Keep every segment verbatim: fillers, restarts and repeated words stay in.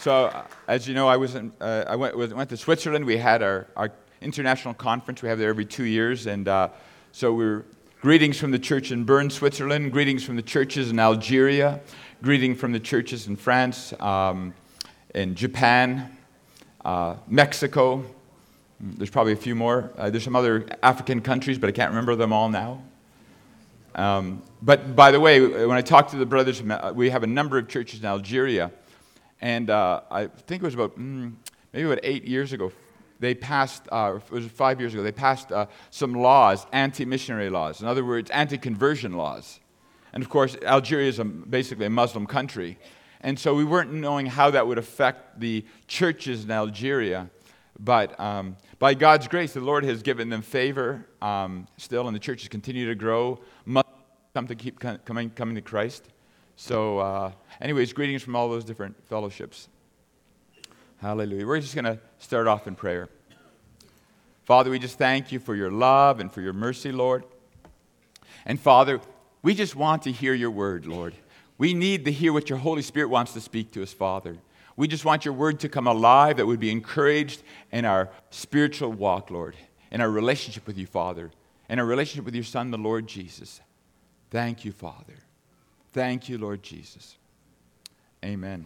So, uh, as you know, I was in, uh, I went, went to Switzerland. We had our, our international conference. We have there every two years. And uh, so we're greetings from the church in Bern, Switzerland, greetings from the churches in Algeria, greeting from the churches in France, um, in Japan, uh, Mexico. There's probably a few more. Uh, there's some other African countries, but I can't remember them all now. Um, but by the way, when I talk to the brothers, we have a number of churches in Algeria. And uh, I think it was about, mm, maybe about eight years ago, they passed, uh, it was five years ago, they passed uh, some laws, anti-missionary laws. In other words, anti-conversion laws. And of course, Algeria is a, basically a Muslim country. And so we weren't knowing how that would affect the churches in Algeria. But um, by God's grace, the Lord has given them favor um, still, and the churches continue to grow. Muslims come to keep coming, coming to Christ. So, uh, anyways, greetings from all those different fellowships. Hallelujah. We're just going to start off in prayer. Father, we just thank you for your love and for your mercy, Lord. And Father, we just want to hear your word, Lord. We need to hear what your Holy Spirit wants to speak to us, Father. We just want your word to come alive, that we'd be encouraged in our spiritual walk, Lord, in our relationship with you, Father, in our relationship with your Son, the Lord Jesus. Thank you, Father. Thank you, Lord Jesus. Amen.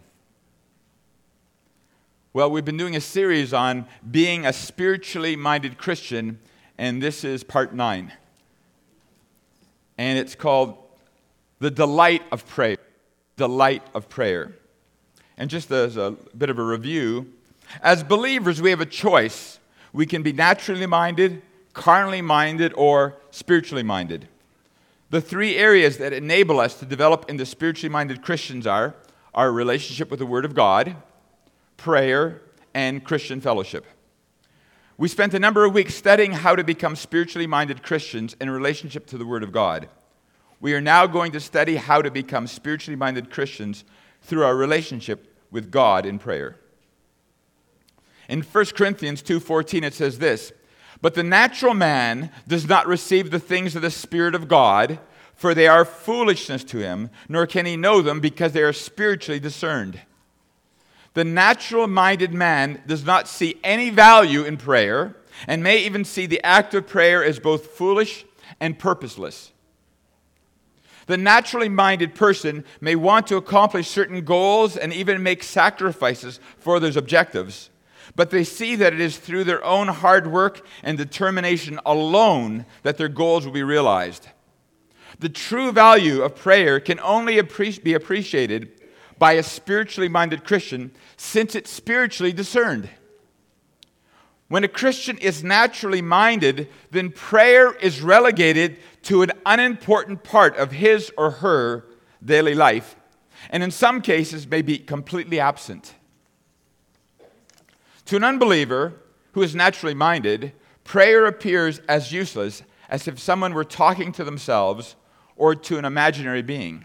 Well, we've been doing a series on being a spiritually minded Christian, and this is part nine. And it's called The Delight of Prayer. Delight of Prayer. And just as a bit of a review, as believers, we have a choice. We can be naturally minded, carnally minded, or spiritually minded. The three areas that enable us to develop into spiritually minded Christians are our relationship with the Word of God, prayer, and Christian fellowship. We spent a number of weeks studying how to become spiritually minded Christians in relationship to the Word of God. We are now going to study how to become spiritually minded Christians through our relationship with God in prayer. In First Corinthians two fourteen, it says this, "But the natural man does not receive the things of the Spirit of God, for they are foolishness to him, nor can he know them because they are spiritually discerned." The natural-minded man does not see any value in prayer, and may even see the act of prayer as both foolish and purposeless. The naturally minded person may want to accomplish certain goals and even make sacrifices for those objectives, but they see that it is through their own hard work and determination alone that their goals will be realized. The true value of prayer can only appre- be appreciated by a spiritually minded Christian, since it's spiritually discerned. When a Christian is naturally minded, then prayer is relegated to an unimportant part of his or her daily life, and in some cases may be completely absent. To an unbeliever who is naturally minded, prayer appears as useless as if someone were talking to themselves or to an imaginary being.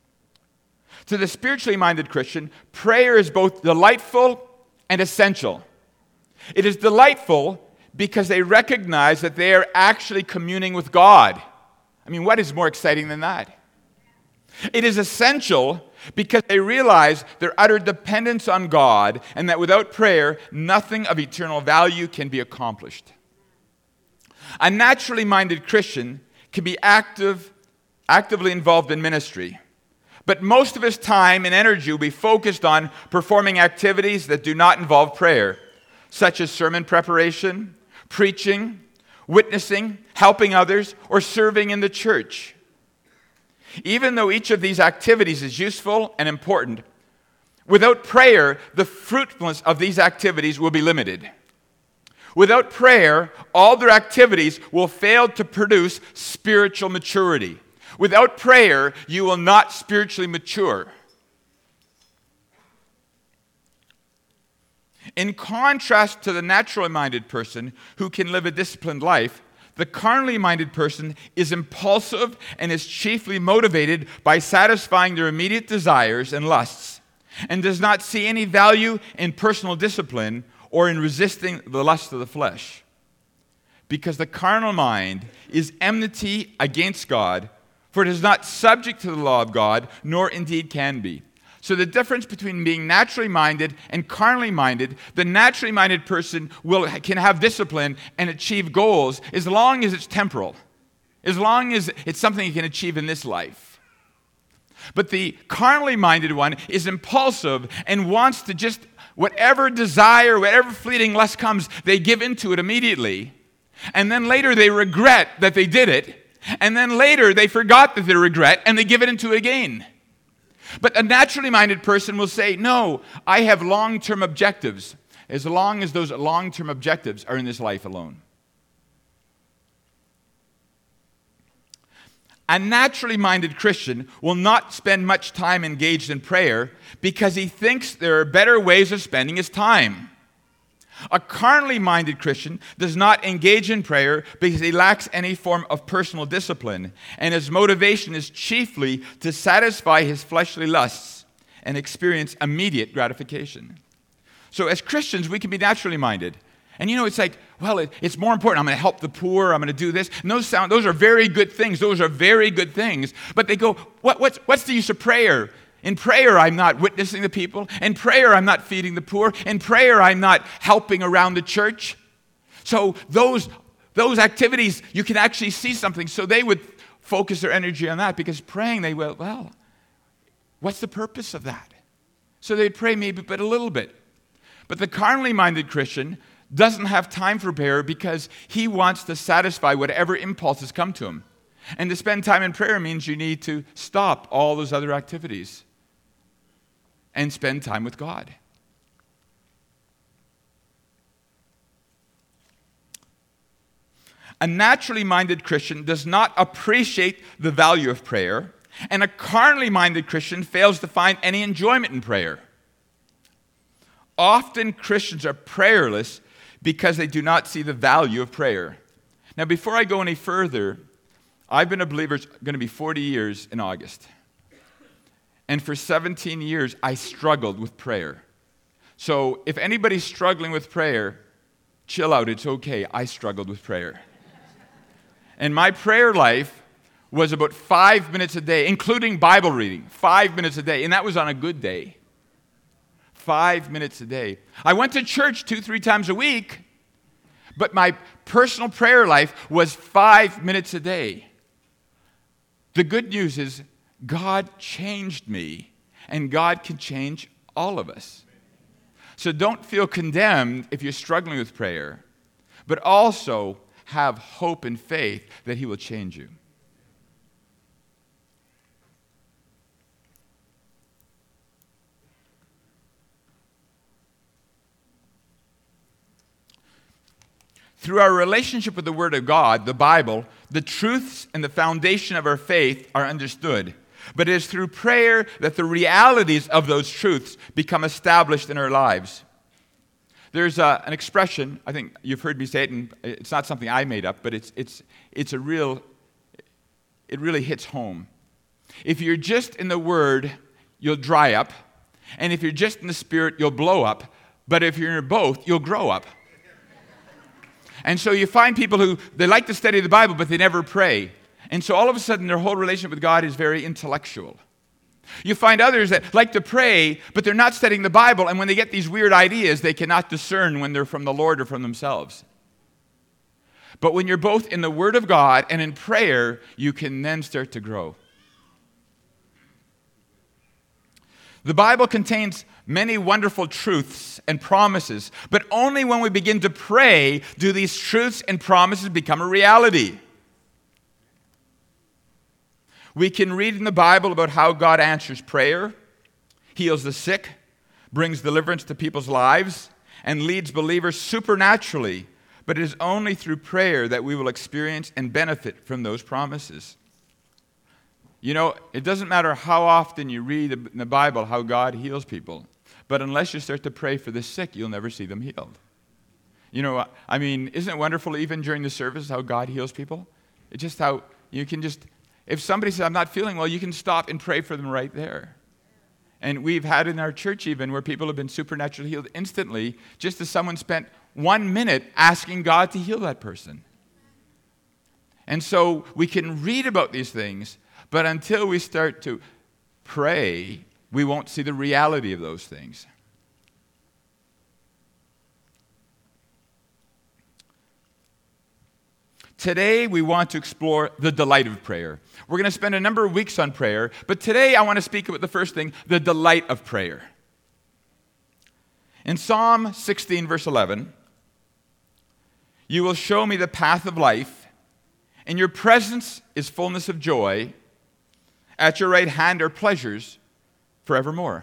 To the spiritually minded Christian, prayer is both delightful and essential. It is delightful because they recognize that they are actually communing with God. I mean, what is more exciting than that? It is essential because they realize their utter dependence on God and that without prayer, nothing of eternal value can be accomplished. A naturally minded Christian can be active, actively involved in ministry, but most of his time and energy will be focused on performing activities that do not involve prayer, such as sermon preparation, preaching, witnessing, helping others, or serving in the church. Even though each of these activities is useful and important, without prayer, the fruitfulness of these activities will be limited. Without prayer, all their activities will fail to produce spiritual maturity. Without prayer, you will not spiritually mature. In contrast to the naturally minded person who can live a disciplined life, the carnally minded person is impulsive and is chiefly motivated by satisfying their immediate desires and lusts, and does not see any value in personal discipline or in resisting the lust of the flesh. Because the carnal mind is enmity against God, for it is not subject to the law of God, nor indeed can be. So the difference between being naturally minded and carnally minded, the naturally minded person will can have discipline and achieve goals as long as it's temporal, as long as it's something you can achieve in this life. But the carnally minded one is impulsive and wants to just, whatever desire, whatever fleeting lust comes, they give into it immediately. And then later they regret that they did it. And then later they forgot that they regret and they give it into it again. But a naturally minded person will say, no, I have long-term objectives, as long as those long-term objectives are in this life alone. A naturally minded Christian will not spend much time engaged in prayer because he thinks there are better ways of spending his time. A carnally minded Christian does not engage in prayer because he lacks any form of personal discipline, and his motivation is chiefly to satisfy his fleshly lusts and experience immediate gratification. So as Christians, we can be naturally minded. And you know, it's like, well, it, it's more important. I'm going to help the poor. I'm going to do this. And those sound, those are very good things. Those are very good things. But they go, what, what's, what's the use of prayer? In prayer, I'm not witnessing the people. In prayer, I'm not feeding the poor. In prayer, I'm not helping around the church. So those, those activities, you can actually see something. So they would focus their energy on that because praying, they will, well, what's the purpose of that? So they pray maybe but a little bit. But the carnally minded Christian doesn't have time for prayer because he wants to satisfy whatever impulses come to him. And to spend time in prayer means you need to stop all those other activities and spend time with God. A naturally minded Christian does not appreciate the value of prayer, and a carnally minded Christian fails to find any enjoyment in prayer. Often Christians are prayerless because they do not see the value of prayer. Now, before I go any further, I've been a believer, it's going to be forty years in August. And for seventeen years, I struggled with prayer. So if anybody's struggling with prayer, chill out, it's okay. I struggled with prayer. And my prayer life was about five minutes a day, including Bible reading, five minutes a day. And that was on a good day. Five minutes a day. I went to church two, three times a week, but my personal prayer life was five minutes a day. The good news is God changed me, and God can change all of us. So don't feel condemned if you're struggling with prayer, but also have hope and faith that He will change you. Through our relationship with the Word of God, the Bible, the truths and the foundation of our faith are understood. But it is through prayer that the realities of those truths become established in our lives. There's a, an expression, I think you've heard me say it, and it's not something I made up, but it's, it's, it's a real, it really hits home. If you're just in the Word, you'll dry up. And if you're just in the Spirit, you'll blow up. But if you're in both, you'll grow up. And so you find people who, they like to study the Bible, but they never pray. And so all of a sudden, their whole relationship with God is very intellectual. You find others that like to pray, but they're not studying the Bible, and when they get these weird ideas, they cannot discern when they're from the Lord or from themselves. But when you're both in the Word of God and in prayer, you can then start to grow. The Bible contains many wonderful truths and promises, but only when we begin to pray do these truths and promises become a reality. We can read in the Bible about how God answers prayer, heals the sick, brings deliverance to people's lives, and leads believers supernaturally, but it is only through prayer that we will experience and benefit from those promises. You know, it doesn't matter how often you read in the Bible how God heals people, but unless you start to pray for the sick, you'll never see them healed. You know, I mean, isn't it wonderful even during the service how God heals people? It's just how you can just, if somebody says, I'm not feeling well, you can stop and pray for them right there. And we've had in our church even where people have been supernaturally healed instantly, just as someone spent one minute asking God to heal that person. And so we can read about these things, but until we start to pray, we won't see the reality of those things. Today, we want to explore the delight of prayer. We're going to spend a number of weeks on prayer, but today I want to speak about the first thing, the delight of prayer. In Psalm sixteen, verse eleven, you will show me the path of life. In your presence is fullness of joy. At your right hand are pleasures forevermore.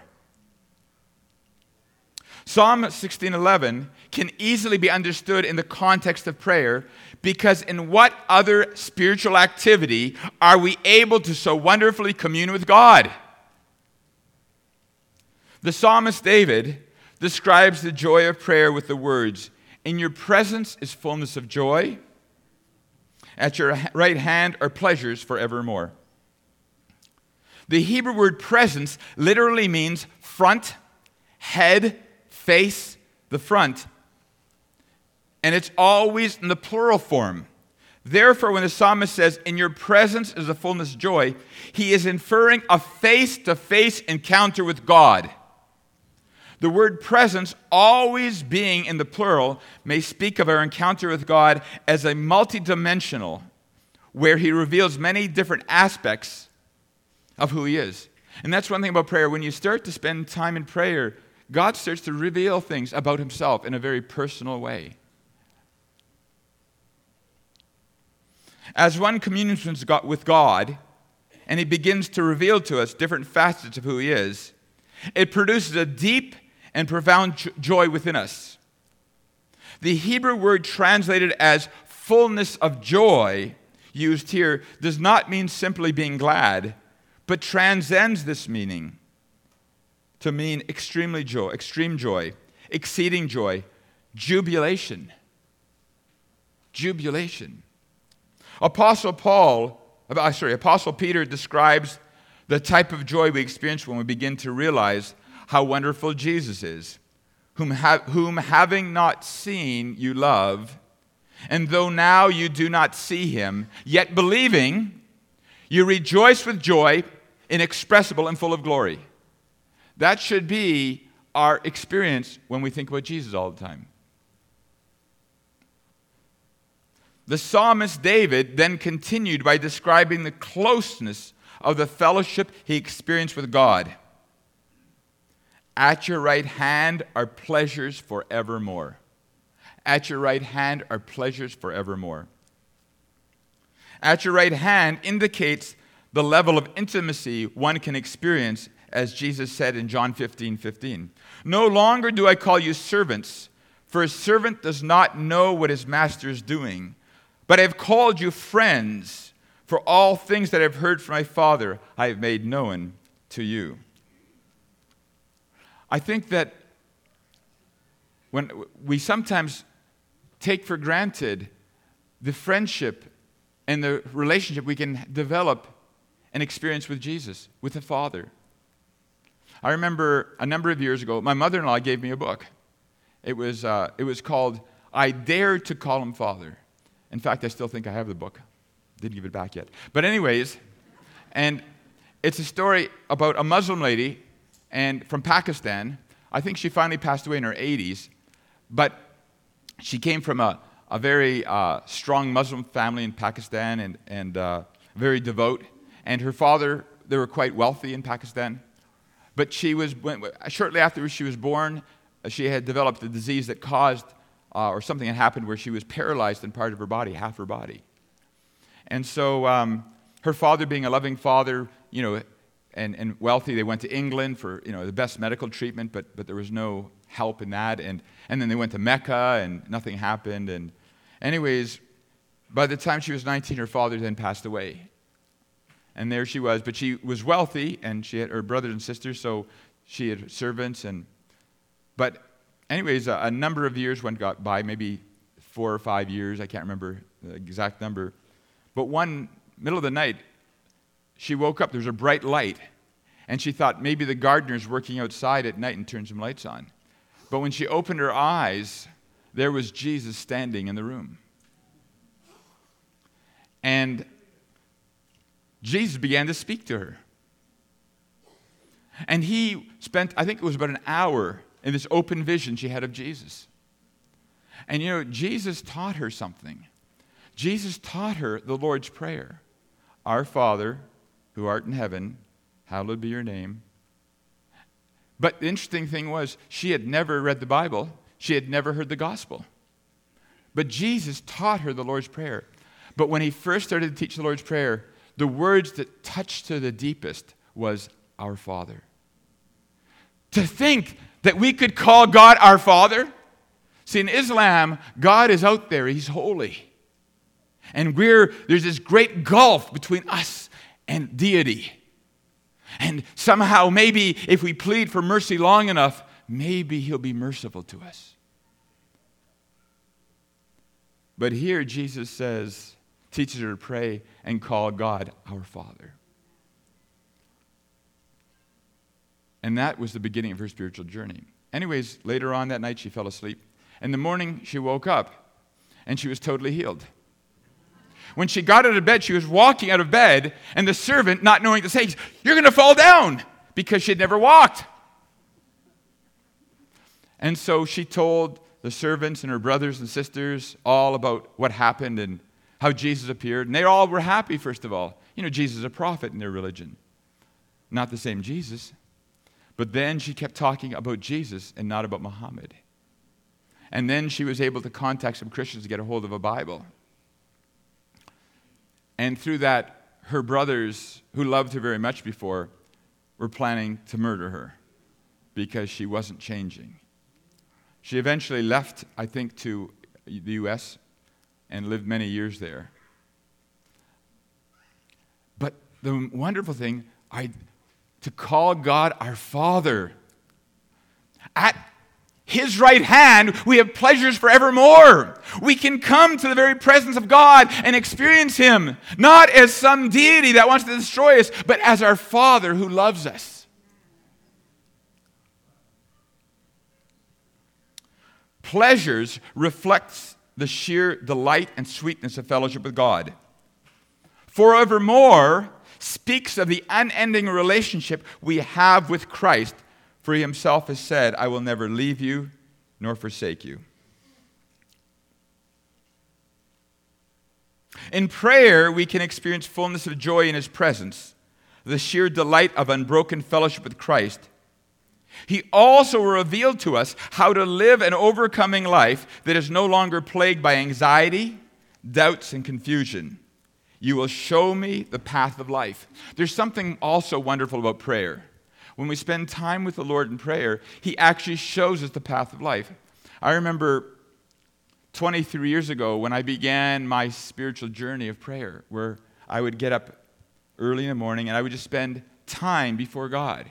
Psalm sixteen eleven can easily be understood in the context of prayer, because in what other spiritual activity are we able to so wonderfully commune with God? The psalmist David describes the joy of prayer with the words, "In your presence is fullness of joy. At your right hand are pleasures forevermore." The Hebrew word presence literally means front, head, face, the front. And it's always in the plural form. Therefore, when the psalmist says, "In your presence is the fullness of joy," he is inferring a face-to-face encounter with God. The word presence, always being in the plural, may speak of our encounter with God as a multidimensional, where he reveals many different aspects of who he is. And that's one thing about prayer. When you start to spend time in prayer, God starts to reveal things about himself in a very personal way. As one communes with God, and he begins to reveal to us different facets of who he is, it produces a deep and profound joy within us. The Hebrew word translated as fullness of joy, used here, does not mean simply being glad, but transcends this meaning to mean extremely joy, extreme joy, exceeding joy, jubilation. Jubilation. Apostle Paul, sorry, Apostle Peter describes the type of joy we experience when we begin to realize how wonderful Jesus is, whom, ha- whom having not seen you love, and though now you do not see him, yet believing, you rejoice with joy inexpressible and full of glory. That should be our experience when we think about Jesus all the time. The psalmist David then continued by describing the closeness of the fellowship he experienced with God. At your right hand are pleasures forevermore. At your right hand are pleasures forevermore. At your right hand indicates the level of intimacy one can experience, as Jesus said in John fifteen fifteen. No longer do I call you servants, for a servant does not know what his master is doing. But I have called you friends, for all things that I have heard from my Father I have made known to you. I think that when we sometimes take for granted the friendship and the relationship we can develop and experience with Jesus, with the Father. I remember a number of years ago, my mother-in-law gave me a book. It was, uh, it was called I Dare to Call Him Father. In fact, I still think I have the book. Didn't give it back yet. But anyways, and it's a story about a Muslim lady and from Pakistan. I think she finally passed away in her eighties. But she came from a, a very uh, strong Muslim family in Pakistan and, and uh, very devout. And her father, they were quite wealthy in Pakistan. But she was, when, shortly after she was born, she had developed a disease that caused Uh, or something had happened where she was paralyzed in part of her body, half her body. And so um, her father, being a loving father, you know, and, and wealthy, they went to England for, you know, the best medical treatment, but but there was no help in that. And, and then they went to Mecca, and nothing happened. And anyways, by the time she was nineteen, her father then passed away. And there she was. But she was wealthy, and she had her brothers and sisters, so she had servants. And but anyways, a, a number of years went by, maybe four or five years. I can't remember the exact number. But one middle of the night, she woke up. There was a bright light. And she thought maybe the gardener's working outside at night and turned some lights on. But when she opened her eyes, there was Jesus standing in the room. And Jesus began to speak to her. And he spent, I think it was about an hour in this open vision she had of Jesus. And you know, Jesus taught her something. Jesus taught her the Lord's Prayer. Our Father, who art in heaven, hallowed be your name. But the interesting thing was, she had never read the Bible. She had never heard the gospel. But Jesus taught her the Lord's Prayer. But when he first started to teach the Lord's Prayer, the words that touched her the deepest was, our Father. To think that we could call God our Father. See, in Islam, God is out there. He's holy. And we're, there's this great gulf between us and deity. And somehow, maybe if we plead for mercy long enough, maybe he'll be merciful to us. But here Jesus says, teaches her to pray and call God our Father. And that was the beginning of her spiritual journey. Anyways, later on that night she fell asleep. In the morning she woke up and she was totally healed. When she got out of bed, she was walking out of bed, and the servant, not knowing to say, you're going to fall down, because she had never walked. And so she told the servants and her brothers and sisters all about what happened and how Jesus appeared. And they all were happy, first of all. You know, Jesus is a prophet in their religion. Not the same Jesus. But then she kept talking about Jesus and not about Muhammad. And then she was able to contact some Christians to get a hold of a Bible. And through that, her brothers, who loved her very much before, were planning to murder her because she wasn't changing. She eventually left, I think, to the U S and lived many years there. But the wonderful thing, I, to call God our Father. At His right hand, we have pleasures forevermore. We can come to the very presence of God and experience Him, not as some deity that wants to destroy us, but as our Father who loves us. Pleasures reflects the sheer delight and sweetness of fellowship with God. Forevermore speaks of the unending relationship we have with Christ, for He Himself has said, I will never leave you nor forsake you. In prayer, we can experience fullness of joy in His presence, the sheer delight of unbroken fellowship with Christ. He also revealed to us how to live an overcoming life that is no longer plagued by anxiety, doubts, and confusion. You will show me the path of life. There's something also wonderful about prayer. When we spend time with the Lord in prayer, He actually shows us the path of life. I remember twenty-three years ago when I began my spiritual journey of prayer, where I would get up early in the morning and I would just spend time before God.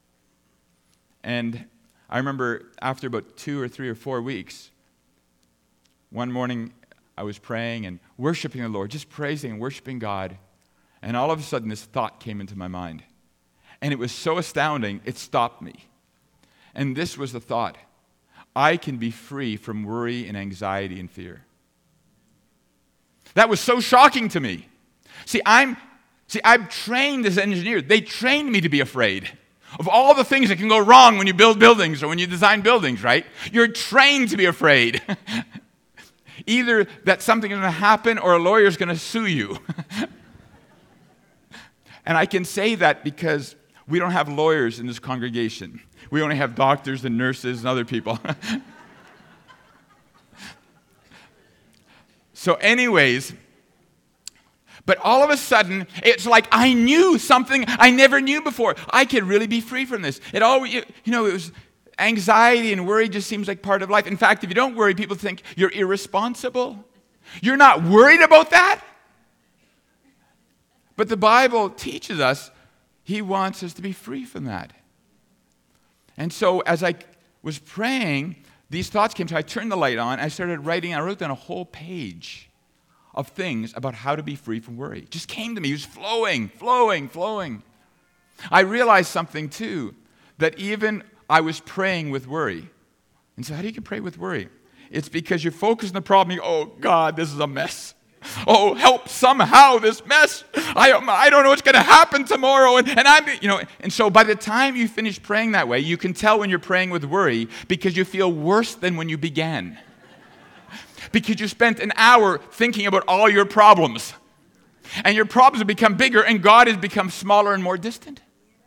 And I remember after about two or three or four weeks, one morning I was praying and worshiping the Lord, just praising and worshiping God. And all of a sudden this thought came into my mind. And it was so astounding, it stopped me. And this was the thought: I can be free from worry and anxiety and fear. That was so shocking to me. See, I'm see, I'm trained as an engineer. They trained me to be afraid of all the things that can go wrong when you build buildings or when you design buildings, right? You're trained to be afraid. Either that something is going to happen or a lawyer is going to sue you. And I can say that because we don't have lawyers in this congregation. We only have doctors and nurses and other people. So anyways, but all of a sudden, it's like I knew something I never knew before. I could really be free from this. It always, you know, it was anxiety and worry just seems like part of life. In fact, if you don't worry, people think you're irresponsible. You're not worried about that? But the Bible teaches us He wants us to be free from that. And so as I was praying, these thoughts came to me. I turned the light on. I started writing. I wrote down a whole page of things about how to be free from worry. It just came to me. It was flowing, flowing, flowing. I realized something too, that even I was praying with worry. And so how do you pray with worry? It's because you focus on the problem. You go, oh God, this is a mess. Oh, help somehow this mess. I, I don't know what's going to happen tomorrow. And, and I'm, you know, and so by the time you finish praying that way, you can tell when you're praying with worry because you feel worse than when you began. Because you spent an hour thinking about all your problems. And your problems have become bigger and God has become smaller and more distant.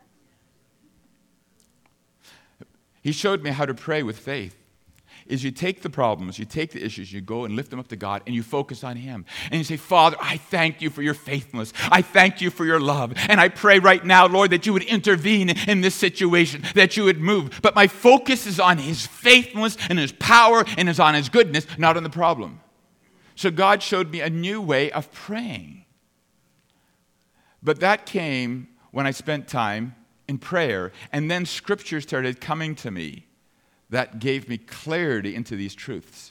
He showed me how to pray with faith. Is you take the problems, you take the issues, you go and lift them up to God, and you focus on Him. And you say, Father, I thank you for your faithfulness. I thank you for your love. And I pray right now, Lord, that you would intervene in this situation, that you would move. But my focus is on His faithfulness and His power and is on His goodness, not on the problem. So God showed me a new way of praying. But that came when I spent time in prayer, and then Scripture started coming to me. That gave me clarity into these truths.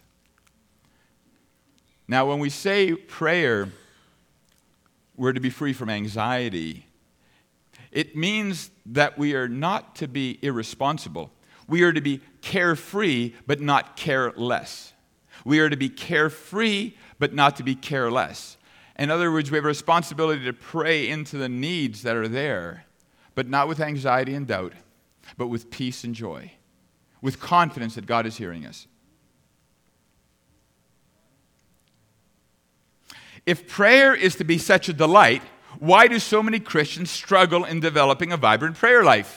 Now, when we say prayer, we're to be free from anxiety, it means that we are not to be irresponsible. We are to be carefree, but not careless. We are to be carefree, but not to be careless. In other words, we have a responsibility to pray into the needs that are there, but not with anxiety and doubt, but with peace and joy. With confidence that God is hearing us. If prayer is to be such a delight, why do so many Christians struggle in developing a vibrant prayer life?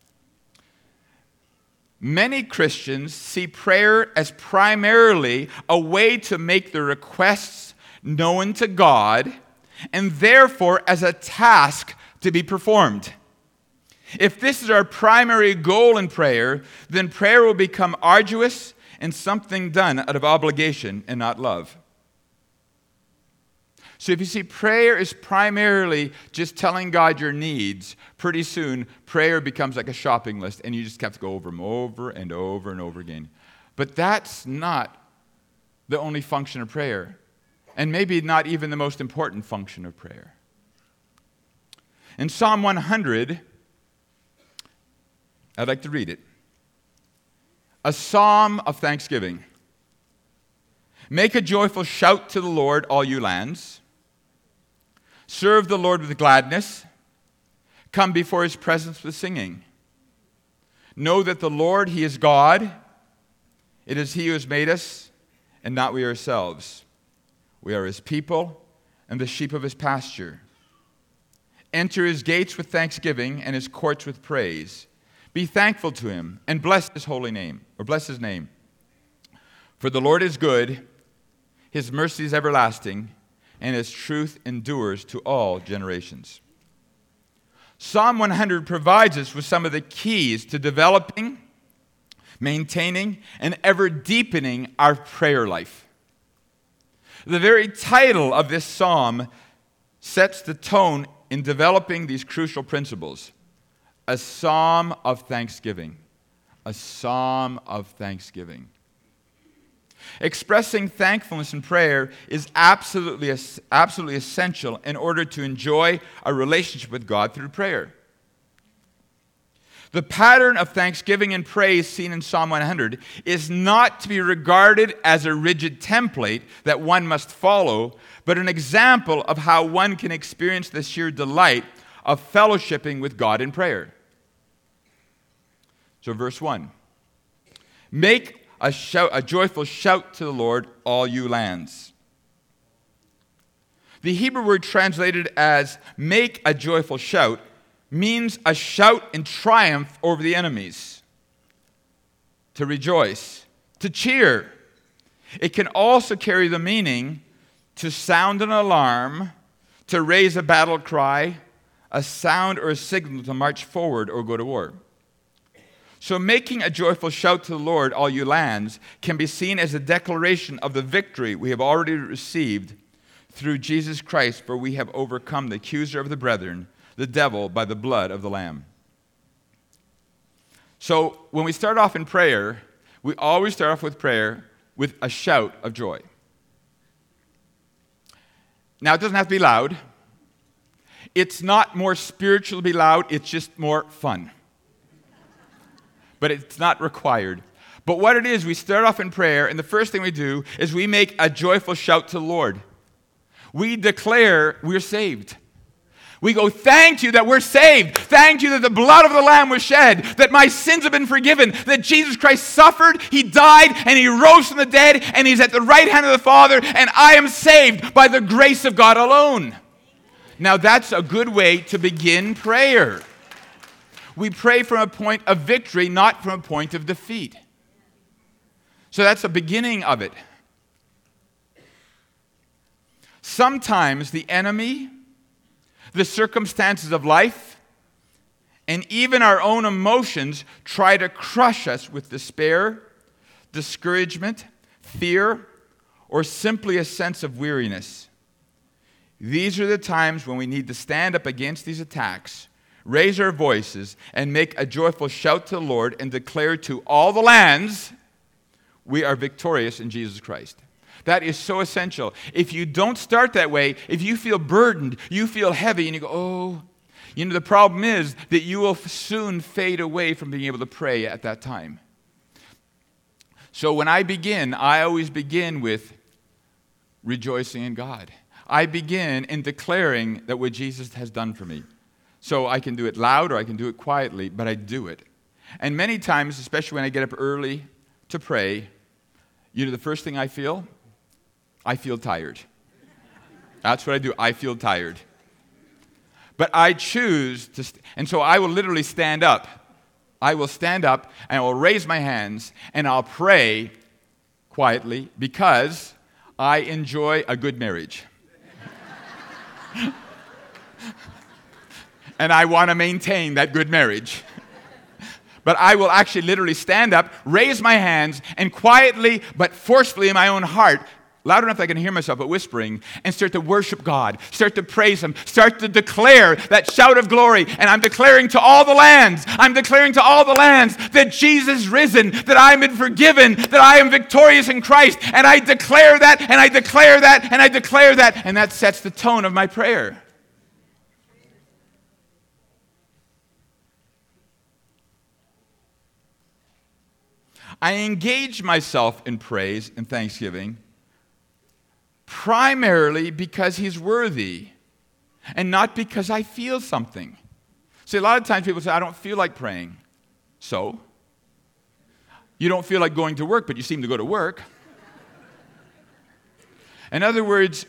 Many Christians see prayer as primarily a way to make their requests known to God, and therefore as a task to be performed. If this is our primary goal in prayer, then prayer will become arduous and something done out of obligation and not love. So if you see prayer is primarily just telling God your needs, pretty soon prayer becomes like a shopping list and you just have to go over them over and over and over again. But that's not the only function of prayer, and maybe not even the most important function of prayer. In Psalm one hundred, I'd like to read it. A psalm of thanksgiving. Make a joyful shout to the Lord, all you lands. Serve the Lord with gladness. Come before His presence with singing. Know that the Lord, He is God. It is He who has made us, and not we ourselves. We are His people and the sheep of His pasture. Enter His gates with thanksgiving and His courts with praise. Be thankful to Him and bless His holy name, or bless His name. For the Lord is good, His mercy is everlasting, and His truth endures to all generations. Psalm one hundred provides us with some of the keys to developing, maintaining, and ever deepening our prayer life. The very title of this psalm sets the tone in developing these crucial principles. A psalm of thanksgiving. A psalm of thanksgiving. Expressing thankfulness in prayer is absolutely, absolutely essential in order to enjoy a relationship with God through prayer. The pattern of thanksgiving and praise seen in Psalm one hundred is not to be regarded as a rigid template that one must follow, but an example of how one can experience the sheer delight of fellowshipping with God in prayer. So verse one, make a, shout, a joyful shout to the Lord, all you lands. The Hebrew word translated as make a joyful shout means a shout in triumph over the enemies, to rejoice, to cheer. It can also carry the meaning to sound an alarm, to raise a battle cry, a sound or a signal to march forward or go to war. So making a joyful shout to the Lord, all you lands, can be seen as a declaration of the victory we have already received through Jesus Christ, for we have overcome the accuser of the brethren, the devil, by the blood of the Lamb. So when we start off in prayer, we always start off with prayer with a shout of joy. Now, it doesn't have to be loud. It's not more spiritual to be loud, it's just more fun. But it's not required. But what it is, we start off in prayer, and the first thing we do is we make a joyful shout to the Lord. We declare we're saved. We go, thank you that we're saved. Thank you that the blood of the Lamb was shed, that my sins have been forgiven, that Jesus Christ suffered, he died, and he rose from the dead, and he's at the right hand of the Father, and I am saved by the grace of God alone. Now that's a good way to begin prayer. We pray from a point of victory, not from a point of defeat. So that's the beginning of it. Sometimes the enemy, the circumstances of life, and even our own emotions try to crush us with despair, discouragement, fear, or simply a sense of weariness. These are the times when we need to stand up against these attacks, raise our voices, and make a joyful shout to the Lord and declare to all the lands, we are victorious in Jesus Christ. That is so essential. If you don't start that way, if you feel burdened, you feel heavy, and you go, oh, you know, the problem is that you will soon fade away from being able to pray at that time. So when I begin, I always begin with rejoicing in God. I begin in declaring that what Jesus has done for me. So I can do it loud or I can do it quietly, but I do it. And many times, especially when I get up early to pray, you know the first thing I feel? I feel tired. That's what I do. I feel tired. But I choose to, st- and so I will literally stand up. I will stand up and I will raise my hands and I'll pray quietly because I enjoy a good marriage. And I want to maintain that good marriage. But I will actually literally stand up, raise my hands, and quietly but forcefully in my own heart, loud enough that I can hear myself, but whispering, and start to worship God, start to praise Him, start to declare that shout of glory. And I'm declaring to all the lands, I'm declaring to all the lands that Jesus is risen, that I am forgiven, that I am victorious in Christ. And I declare that, and I declare that, and I declare that, and that sets the tone of my prayer. I engage myself in praise and thanksgiving primarily because He's worthy and not because I feel something. See, a lot of times people say, I don't feel like praying. So? You don't feel like going to work, but you seem to go to work. In other words,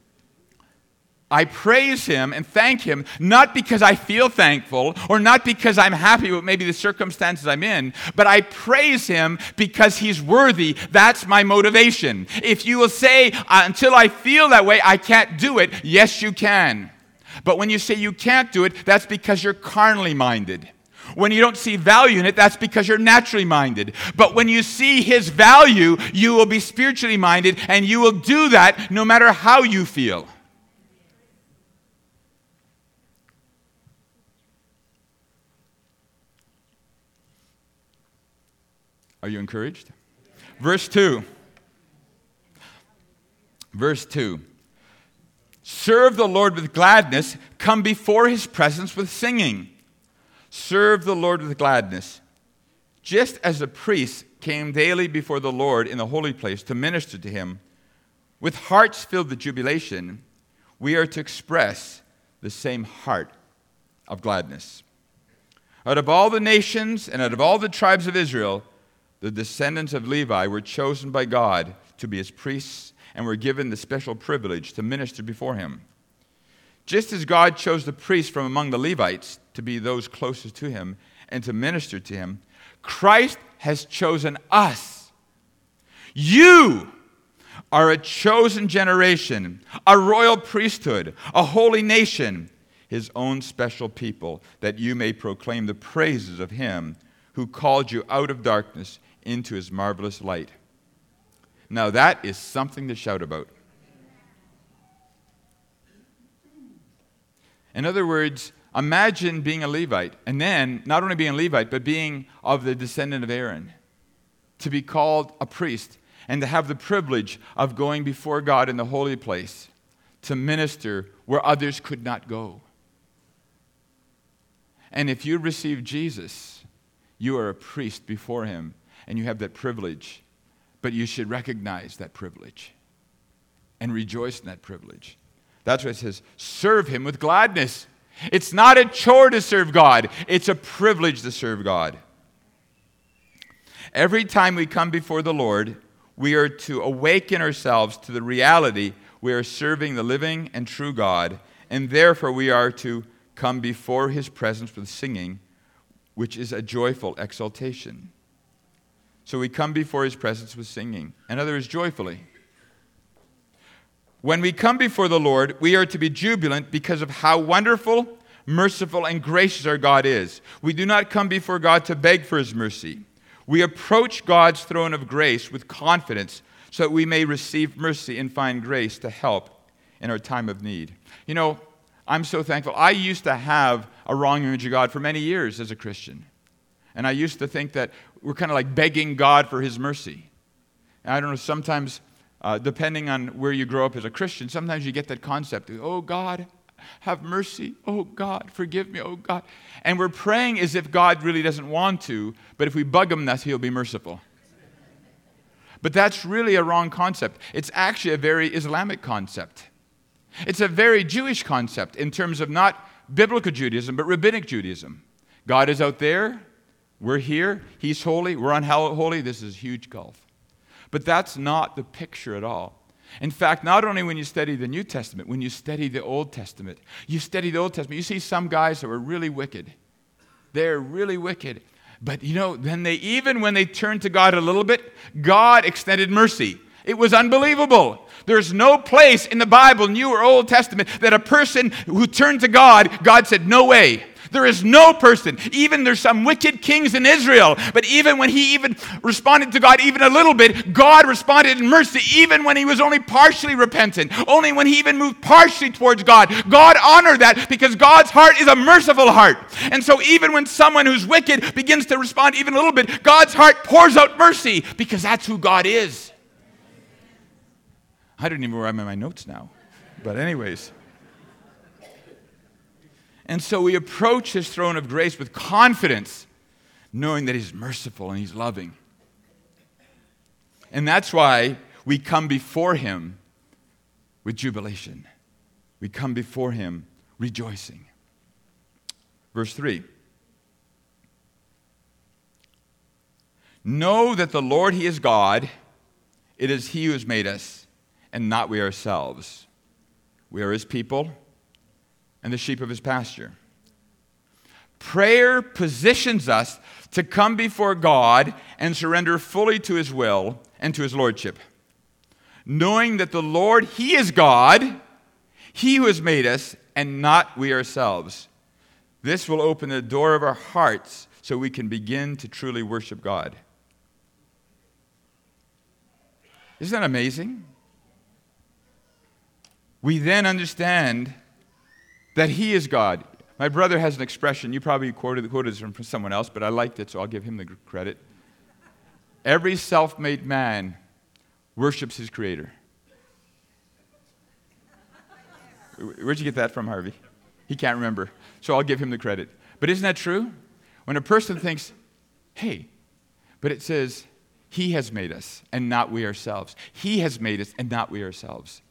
I praise Him and thank Him, not because I feel thankful or not because I'm happy with maybe the circumstances I'm in, but I praise Him because He's worthy. That's my motivation. If you will say, until I feel that way, I can't do it, yes, you can. But when you say you can't do it, that's because you're carnally minded. When you don't see value in it, that's because you're naturally minded. But when you see His value, you will be spiritually minded, and you will do that no matter how you feel. Are you encouraged? Verse two. Verse two. Serve the Lord with gladness. Come before His presence with singing. Serve the Lord with gladness. Just as the priests came daily before the Lord in the holy place to minister to Him, with hearts filled with jubilation, we are to express the same heart of gladness. Out of all the nations and out of all the tribes of Israel, the descendants of Levi were chosen by God to be His priests and were given the special privilege to minister before Him. Just as God chose the priests from among the Levites to be those closest to Him and to minister to Him, Christ has chosen us. You are a chosen generation, a royal priesthood, a holy nation, His own special people, that you may proclaim the praises of Him who called you out of darkness into His marvelous light. Now that is something to shout about. In other words, imagine being a Levite, and then not only being a Levite, but being of the descendant of Aaron, to be called a priest, and to have the privilege of going before God in the holy place, to minister where others could not go. And if you receive Jesus, you are a priest before Him, and you have that privilege. But you should recognize that privilege and rejoice in that privilege. That's why it says, serve him with gladness. It's not a chore to serve God. It's a privilege to serve God. Every time we come before the Lord, we are to awaken ourselves to the reality we are serving the living and true God, and therefore we are to come before his presence with singing, which is a joyful exaltation. So we come before his presence with singing. In other words, joyfully. When we come before the Lord, we are to be jubilant because of how wonderful, merciful, and gracious our God is. We do not come before God to beg for his mercy. We approach God's throne of grace with confidence so that we may receive mercy and find grace to help in our time of need. You know, I'm so thankful. I used to have a wrong image of God for many years as a Christian. And I used to think that we're kind of like begging God for his mercy. And I don't know, sometimes, uh, depending on where you grow up as a Christian, sometimes you get that concept of, oh, God, have mercy. Oh, God, forgive me. Oh, God. And we're praying as if God really doesn't want to, but if we bug him, that's he'll be merciful. But that's really a wrong concept. It's actually a very Islamic concept. It's a very Jewish concept in terms of not biblical Judaism, but rabbinic Judaism. God is out there. We're here. He's holy. We're unholy. This is a huge gulf. But that's not the picture at all. In fact, not only when you study the New Testament, when you study the Old Testament, you study the Old Testament, you see some guys that were really wicked. They're really wicked. But, you know, then they, even when they turned to God a little bit, God extended mercy. It was unbelievable. There's no place in the Bible, New or Old Testament, that a person who turned to God, God said, no way. There is no person, even there's some wicked kings in Israel, but even when he even responded to God even a little bit, God responded in mercy, even when he was only partially repentant, only when he even moved partially towards God. God honored that because God's heart is a merciful heart. And so even when someone who's wicked begins to respond even a little bit, God's heart pours out mercy because that's who God is. I don't even know where I'm in my notes now. But anyways. And so we approach his throne of grace with confidence, knowing that he's merciful and he's loving. And that's why we come before him with jubilation. We come before him rejoicing. Verse three. Know that the Lord, he is God. It is he who has made us, and not we ourselves. We are his people and the sheep of his pasture. Prayer positions us to come before God and surrender fully to his will and to his lordship. Knowing that the Lord, he is God, he who has made us, and not we ourselves. This will open the door of our hearts so we can begin to truly worship God. Isn't that amazing? We then understand that he is God. My brother has an expression, you probably quoted, quoted it from someone else, but I liked it, so I'll give him the credit. Every self-made man worships his creator. Where'd you get that from, Harvey? He can't remember, so I'll give him the credit. But isn't that true? When a person thinks, hey, but it says, he has made us and not we ourselves. He has made us and not we ourselves.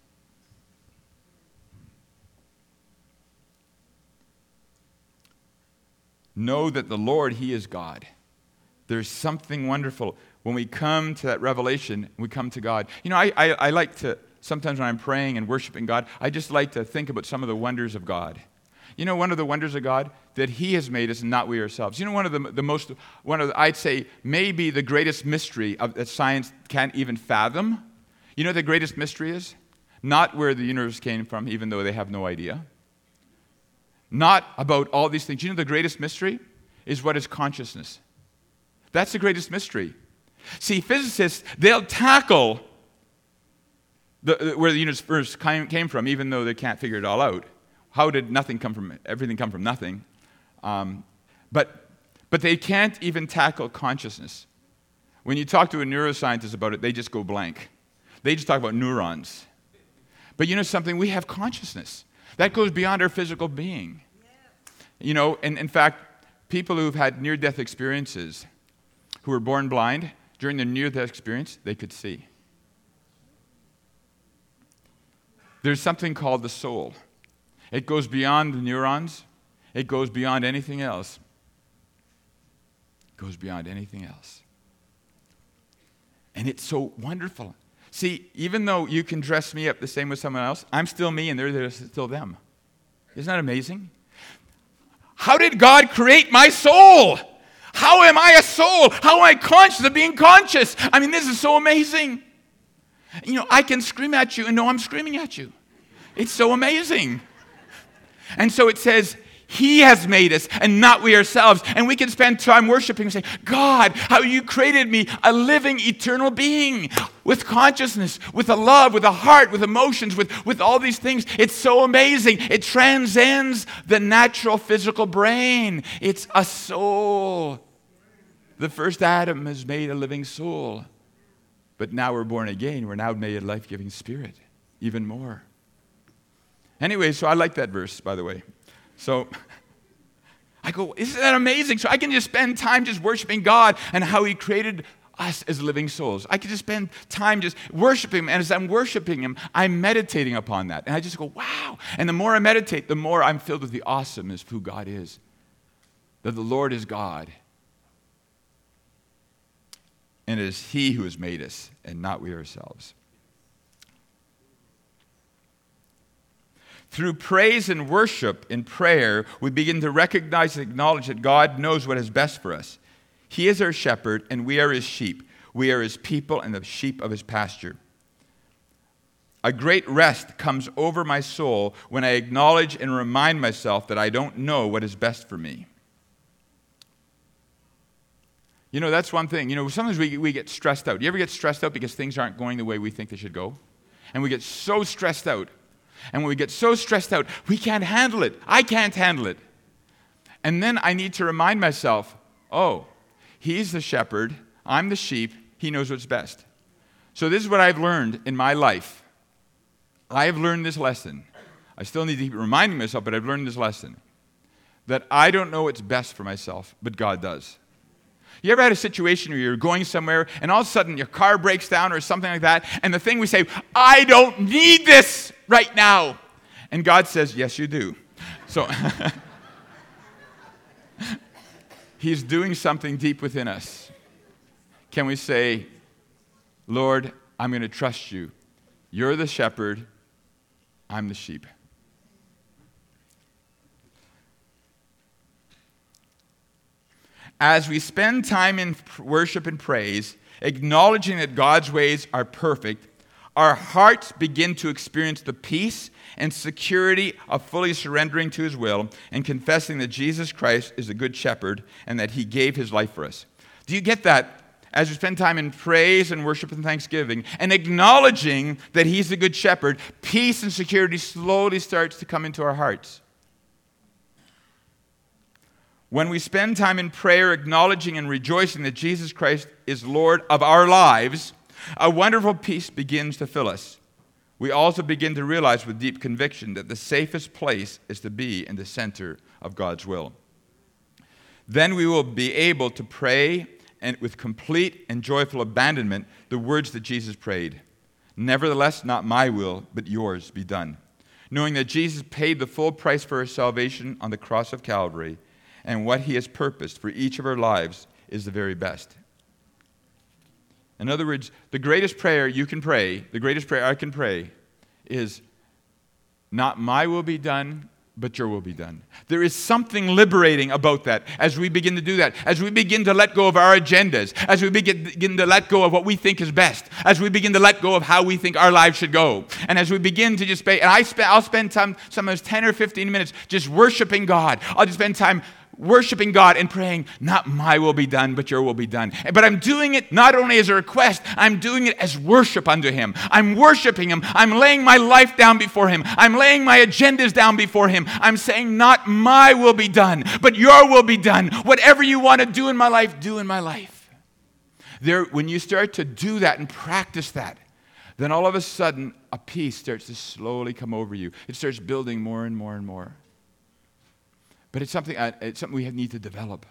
Know that the Lord, he is God. There's something wonderful. When we come to that revelation, we come to God. You know, I, I, I like to, sometimes when I'm praying and worshiping God, I just like to think about some of the wonders of God. You know, one of the wonders of God, that he has made us and not we ourselves. You know, one of the, the most, one of the, I'd say, maybe the greatest mystery of, that science can't even fathom. You know what the greatest mystery is? Not where the universe came from, even though they have no idea. Not about all these things. You know the greatest mystery is what is consciousness. That's the greatest mystery. See, physicists, they'll tackle the, where the universe came from, even though they can't figure it all out. How did nothing come from everything come from nothing? Um, but but they can't even tackle consciousness. When you talk to a neuroscientist about it, they just go blank. They just talk about neurons. But you know something? We have consciousness. That goes beyond our physical being. You know, and in fact, people who've had near-death experiences, who were born blind, during their near-death experience, they could see. There's something called the soul. It goes beyond the neurons. It goes beyond anything else. It goes beyond anything else. And it's so wonderful. See, even though you can dress me up the same as someone else, I'm still me and they're, they're still them. Isn't that amazing? How did God create my soul? How am I a soul? How am I conscious of being conscious? I mean, this is so amazing. You know, I can scream at you and know I'm screaming at you. It's so amazing. And so it says, He has made us and not we ourselves. And we can spend time worshiping and say, God, how you created me, a living, eternal being with consciousness, with a love, with a heart, with emotions, with, with all these things. It's so amazing. It transcends the natural physical brain. It's a soul. The first Adam has made a living soul. But now we're born again. We're now made a life-giving spirit, even more. Anyway, so I like that verse, by the way. So I go, isn't that amazing? So I can just spend time just worshiping God and how He created us as living souls. I can just spend time just worshiping Him. And as I'm worshiping Him, I'm meditating upon that. And I just go, wow. And the more I meditate, the more I'm filled with the awesomeness of who God is. That the Lord is God. And it is He who has made us and not we ourselves. Through praise and worship in prayer, we begin to recognize and acknowledge that God knows what is best for us. He is our shepherd, and we are His sheep. We are His people and the sheep of His pasture. A great rest comes over my soul when I acknowledge and remind myself that I don't know what is best for me. You know, that's one thing. You know, sometimes we, we get stressed out. You ever get stressed out because things aren't going the way we think they should go? And we get so stressed out. And when we get so stressed out, we can't handle it. I can't handle it. And then I need to remind myself, oh, He's the shepherd, I'm the sheep, He knows what's best. So this is what I've learned in my life. I have learned this lesson. I still need to keep reminding myself, but I've learned this lesson. That I don't know what's best for myself, but God does. You ever had a situation where you're going somewhere and all of a sudden your car breaks down or something like that, and the thing we say, I don't need this right now. And God says, yes, you do. So He's doing something deep within us. Can we say, Lord, I'm going to trust you. You're the shepherd. I'm the sheep. As we spend time in worship and praise, acknowledging that God's ways are perfect, our hearts begin to experience the peace and security of fully surrendering to His will and confessing that Jesus Christ is a good shepherd and that He gave His life for us. Do you get that? As we spend time in praise and worship and thanksgiving and acknowledging that He's the good shepherd, peace and security slowly starts to come into our hearts. When we spend time in prayer, acknowledging and rejoicing that Jesus Christ is Lord of our lives, a wonderful peace begins to fill us. We also begin to realize with deep conviction that the safest place is to be in the center of God's will. Then we will be able to pray and with complete and joyful abandonment the words that Jesus prayed. Nevertheless, not my will, but yours be done. Knowing that Jesus paid the full price for our salvation on the cross of Calvary, and what He has purposed for each of our lives is the very best. In other words, the greatest prayer you can pray, the greatest prayer I can pray, is not my will be done, but your will be done. There is something liberating about that as we begin to do that, as we begin to let go of our agendas, as we begin, begin to let go of what we think is best, as we begin to let go of how we think our lives should go, and as we begin to just pay, and I spend, I'll spend time, sometimes ten or fifteen minutes just worshiping God. I'll just spend time worshiping God and praying, not my will be done, but your will be done. But I'm doing it not only as a request, I'm doing it as worship unto Him. I'm worshiping Him. I'm laying my life down before Him. I'm laying my agendas down before Him. I'm saying, not my will be done, but your will be done. Whatever you want to do in my life, do in my life. There, when you start to do that and practice that, then all of a sudden, a peace starts to slowly come over you. It starts building more and more and more. But it's something, uh, it's something we need to develop.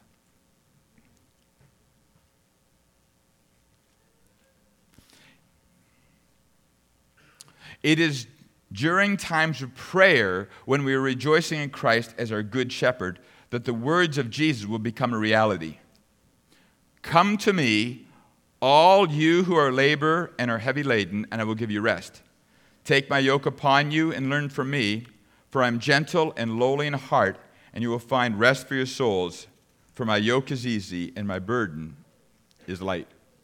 It is during times of prayer, when we are rejoicing in Christ as our good shepherd, that the words of Jesus will become a reality. Come to me, all you who are labor and are heavy laden, and I will give you rest. Take my yoke upon you and learn from me, for I am gentle and lowly in heart, and you will find rest for your souls. For my yoke is easy and my burden is light.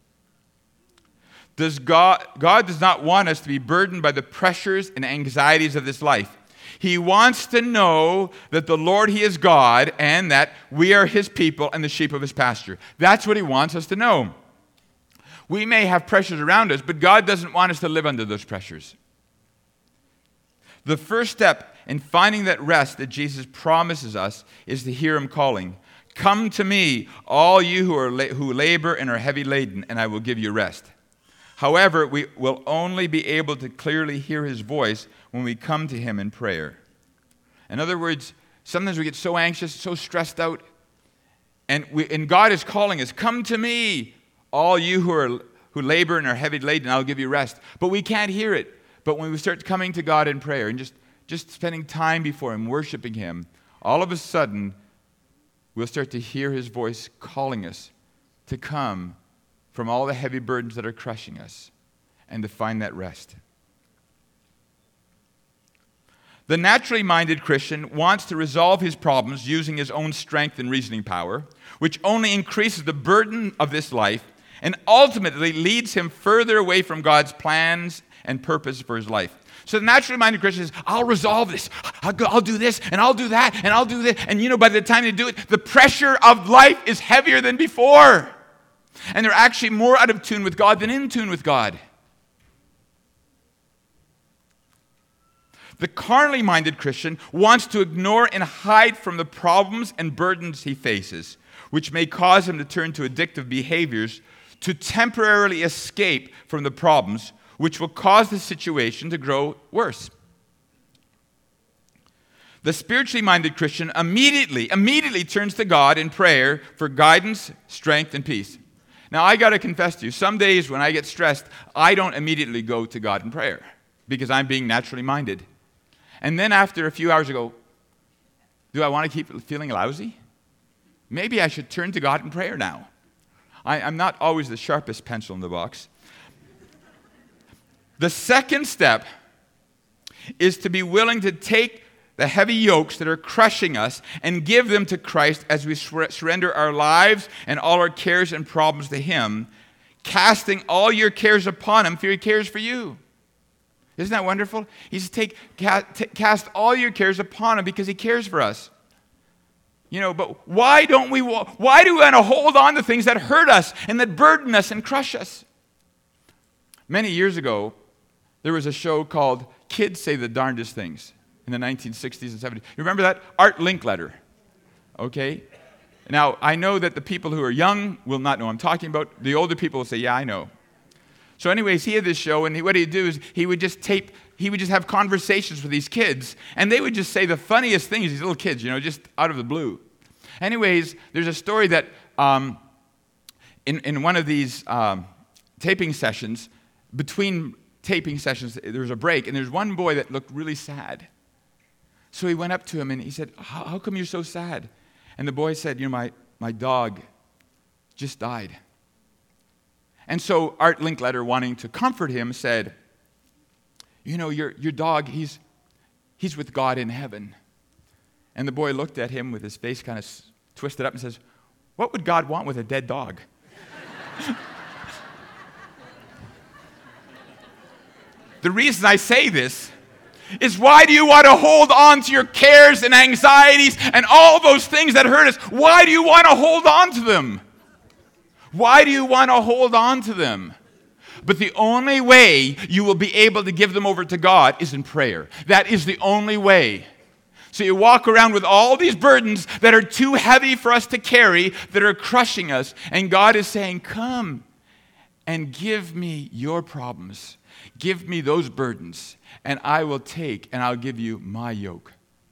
Does God, God does not want us to be burdened by the pressures and anxieties of this life. He wants to know that the Lord, He is God, and that we are His people and the sheep of His pasture. That's what He wants us to know. We may have pressures around us, but God doesn't want us to live under those pressures. The first step in finding that rest that Jesus promises us is to hear Him calling. Come to me, all you who are la- who labor and are heavy laden, and I will give you rest. However, we will only be able to clearly hear His voice when we come to Him in prayer. In other words, sometimes we get so anxious, so stressed out, and, we, and God is calling us, come to me, all you who are who labor and are heavy laden, I'll give you rest. But we can't hear it. But when we start coming to God in prayer and just, just spending time before Him, worshiping Him, all of a sudden, we'll start to hear His voice calling us to come from all the heavy burdens that are crushing us and to find that rest. The naturally minded Christian wants to resolve his problems using his own strength and reasoning power, which only increases the burden of this life and ultimately leads him further away from God's plans and purpose for his life. So the naturally minded Christian says, I'll resolve this. I'll, go, I'll do this, and I'll do that, and I'll do this. And you know, by the time they do it, the pressure of life is heavier than before. And they're actually more out of tune with God than in tune with God. The carnally minded Christian wants to ignore and hide from the problems and burdens he faces, which may cause him to turn to addictive behaviors to temporarily escape from the problems, which will cause the situation to grow worse. The spiritually minded Christian immediately, immediately turns to God in prayer for guidance, strength, and peace. Now, I got to confess to you, some days when I get stressed, I don't immediately go to God in prayer because I'm being naturally minded. And then after a few hours, I go, do I want to keep feeling lousy? Maybe I should turn to God in prayer now. I, I'm not always the sharpest pencil in the box. The second step is to be willing to take the heavy yokes that are crushing us and give them to Christ as we sur- surrender our lives and all our cares and problems to Him, casting all your cares upon Him, for He cares for you. Isn't that wonderful? He says, take, ca- t- cast all your cares upon Him because He cares for us. You know, but why don't we, why do we want to hold on to things that hurt us and that burden us and crush us? Many years ago, there was a show called Kids Say the Darndest Things in the nineteen sixties and seventies. You remember that? Art Linkletter. Okay? Now, I know that the people who are young will not know what I'm talking about. The older people will say, yeah, I know. So anyways, he had this show, and he, what he'd do is he would just tape, he would just have conversations with these kids, and they would just say the funniest things, these little kids, you know, just out of the blue. Anyways, there's a story that um, in, in one of these um, taping sessions, between taping sessions, there was a break, and there's one boy that looked really sad. So he went up to him and he said, how, how come you're so sad? And the boy said, you know, my, my dog just died. And so Art Linkletter, wanting to comfort him, said, you know, your, your dog, he's, he's with God in heaven. And the boy looked at him with his face kind of twisted up and says, what would God want with a dead dog? The reason I say this is, why do you want to hold on to your cares and anxieties and all those things that hurt us? Why do you want to hold on to them? Why do you want to hold on to them? But the only way you will be able to give them over to God is in prayer. That is the only way. So you walk around with all these burdens that are too heavy for us to carry, that are crushing us, and God is saying, come and give me your problems. Give me those burdens, and I will take and I'll give you my yoke.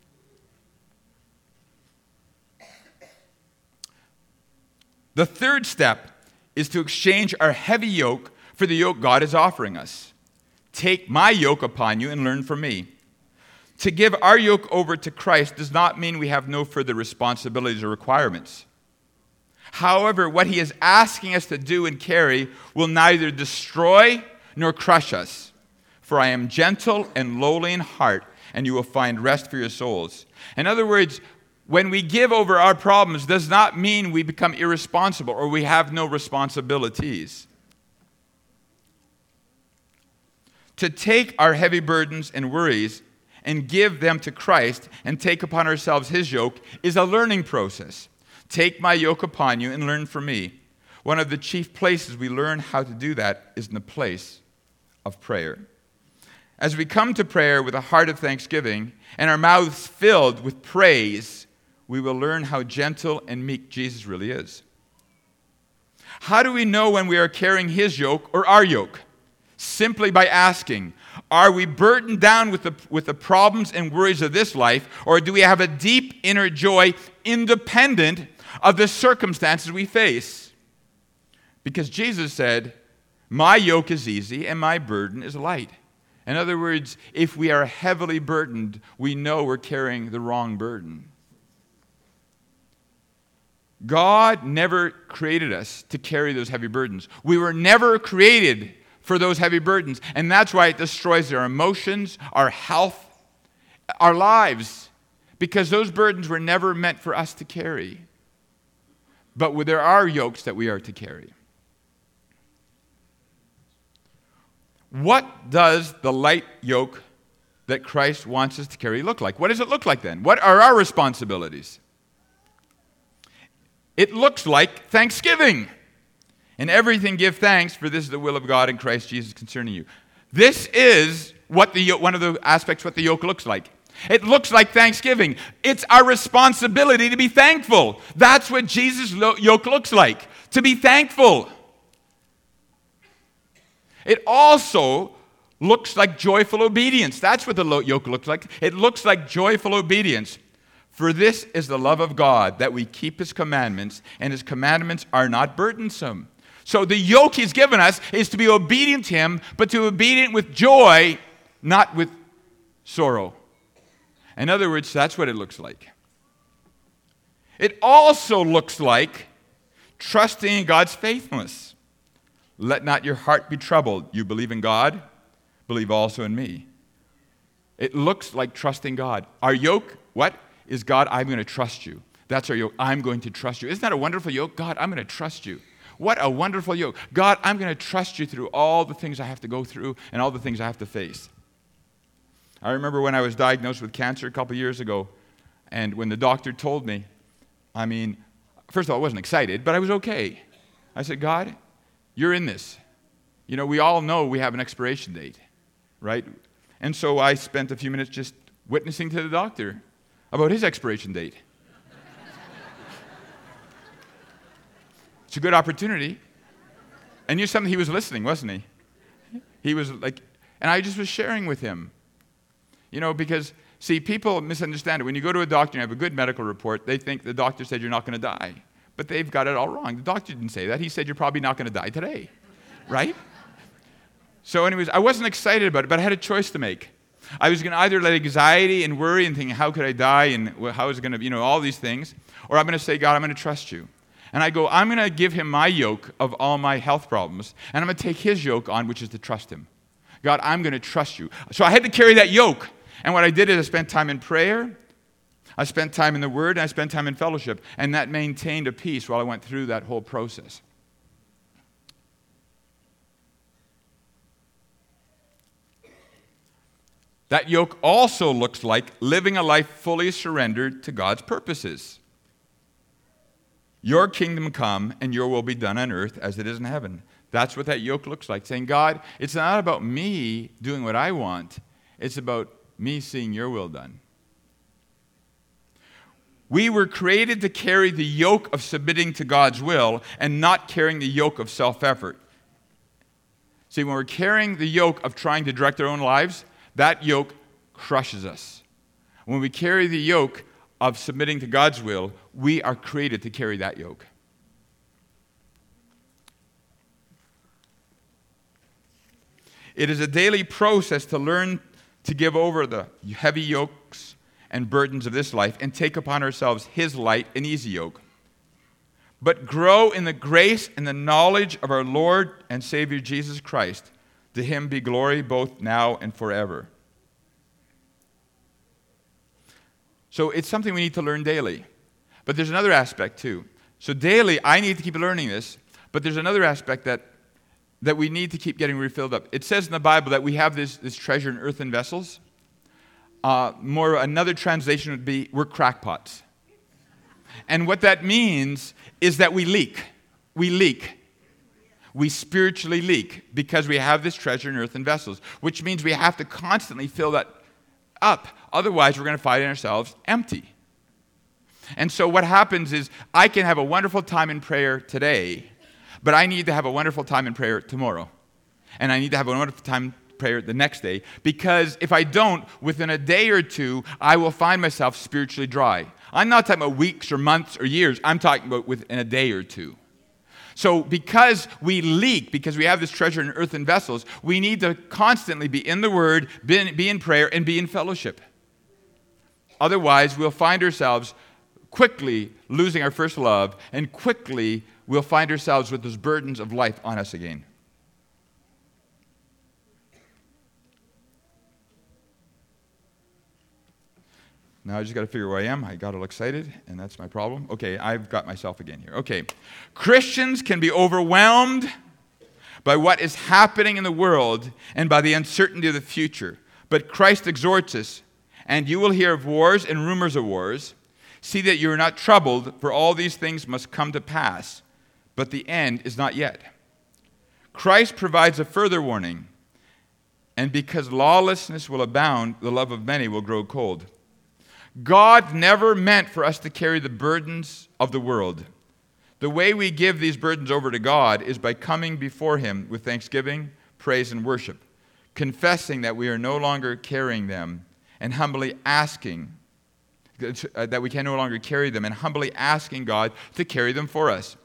The third step is to exchange our heavy yoke for the yoke God is offering us. Take my yoke upon you and learn from me. To give our yoke over to Christ does not mean we have no further responsibilities or requirements. However, what he is asking us to do and carry will neither destroy nor crush us. For I am gentle and lowly in heart, and you will find rest for your souls. In other words, when we give over our problems does not mean we become irresponsible or we have no responsibilities. To take our heavy burdens and worries and give them to Christ and take upon ourselves his yoke is a learning process. Take my yoke upon you and learn from me. One of the chief places we learn how to do that is in the place of prayer. As we come to prayer with a heart of thanksgiving and our mouths filled with praise, we will learn how gentle and meek Jesus really is. How do we know when we are carrying his yoke or our yoke? Simply by asking, are we burdened down with the, with the problems and worries of this life, or do we have a deep inner joy independent of the circumstances we face? Because Jesus said, my yoke is easy and my burden is light. In other words, if we are heavily burdened, we know we're carrying the wrong burden. God never created us to carry those heavy burdens. We were never created for those heavy burdens. And that's why it destroys our emotions, our health, our lives. Because those burdens were never meant for us to carry. But there are yokes that we are to carry. What does the light yoke that Christ wants us to carry look like? What does it look like then? What are our responsibilities? It looks like thanksgiving. In everything give thanks, for this is the will of God in Christ Jesus concerning you. This is what the one of the aspects what the yoke looks like. It looks like thanksgiving. It's our responsibility to be thankful. That's what Jesus' yoke looks like, to be thankful. It also looks like joyful obedience. That's what the yoke looks like. It looks like joyful obedience. For this is the love of God, that we keep his commandments, and his commandments are not burdensome. So the yoke he's given us is to be obedient to him, but to be obedient with joy, not with sorrow. In other words, that's what it looks like. It also looks like trusting in God's faithfulness. Let not your heart be troubled. You believe in God, believe also in me. It looks like trusting God. Our yoke, what? Is God, I'm going to trust you. That's our yoke. I'm going to trust you. Isn't that a wonderful yoke? God, I'm going to trust you. What a wonderful yoke. God, I'm going to trust you through all the things I have to go through and all the things I have to face. I remember when I was diagnosed with cancer a couple years ago, and when the doctor told me, I mean, first of all, I wasn't excited, but I was okay. I said, God, you're in this. You know, we all know we have an expiration date, right? And so I spent a few minutes just witnessing to the doctor about his expiration date. It's a good opportunity. And you something, he was listening, wasn't he? He was like, and I just was sharing with him. You know, because, see, people misunderstand it. When you go to a doctor and have a good medical report, they think the doctor said you're not going to die. But they've got it all wrong. The doctor didn't say that. He said you're probably not going to die today. Right? So anyways, I wasn't excited about it, but I had a choice to make. I was going to either let anxiety and worry and think, how could I die, and how is it going to, you know, all these things, or I'm going to say, God, I'm going to trust you. And I go, I'm going to give him my yoke of all my health problems, and I'm going to take his yoke on, which is to trust him. God, I'm going to trust you. So I had to carry that yoke. And what I did is I spent time in prayer, I spent time in the Word, and I spent time in fellowship. And that maintained a peace while I went through that whole process. That yoke also looks like living a life fully surrendered to God's purposes. Your kingdom come, and your will be done on earth as it is in heaven. That's what that yoke looks like. Saying, God, it's not about me doing what I want. It's about me seeing your will done. We were created to carry the yoke of submitting to God's will and not carrying the yoke of self-effort. See, when we're carrying the yoke of trying to direct our own lives, that yoke crushes us. When we carry the yoke of submitting to God's will, we are created to carry that yoke. It is a daily process to learn to give over the heavy yokes and burdens of this life and take upon ourselves his light and easy yoke. But grow in the grace and the knowledge of our Lord and Savior Jesus Christ. To him be glory both now and forever. So it's something we need to learn daily. But there's another aspect too. So daily, I need to keep learning this, but there's another aspect that, that we need to keep getting refilled up. It says in the Bible that we have this, this treasure in earthen vessels. Uh, more, another translation would be, we're crackpots. And what that means is that we leak. We leak. We spiritually leak because we have this treasure in earthen vessels, which means we have to constantly fill that up. Otherwise, we're going to find ourselves empty. And so what happens is I can have a wonderful time in prayer today, but I need to have a wonderful time in prayer tomorrow. And I need to have a wonderful time in prayer the next day, because if I don't, within a day or two, I will find myself spiritually dry. I'm not talking about weeks or months or years. I'm talking about within a day or two. So because we leak, because we have this treasure in earthen vessels, we need to constantly be in the Word, be in, be in prayer, and be in fellowship. Otherwise, we'll find ourselves quickly losing our first love, and quickly we'll find ourselves with those burdens of life on us again. Now I just got to figure where I am. I got all excited, and that's my problem. Okay, I've got myself again here. Okay, Christians can be overwhelmed by what is happening in the world and by the uncertainty of the future. But Christ exhorts us, and you will hear of wars and rumors of wars. See that you are not troubled, for all these things must come to pass, but the end is not yet. Christ provides a further warning, and because lawlessness will abound, the love of many will grow cold. God never meant for us to carry the burdens of the world. The way we give these burdens over to God is by coming before him with thanksgiving, praise, and worship, confessing that we are no longer carrying them, and humbly asking that we can no longer carry them, and humbly asking God to carry them for us.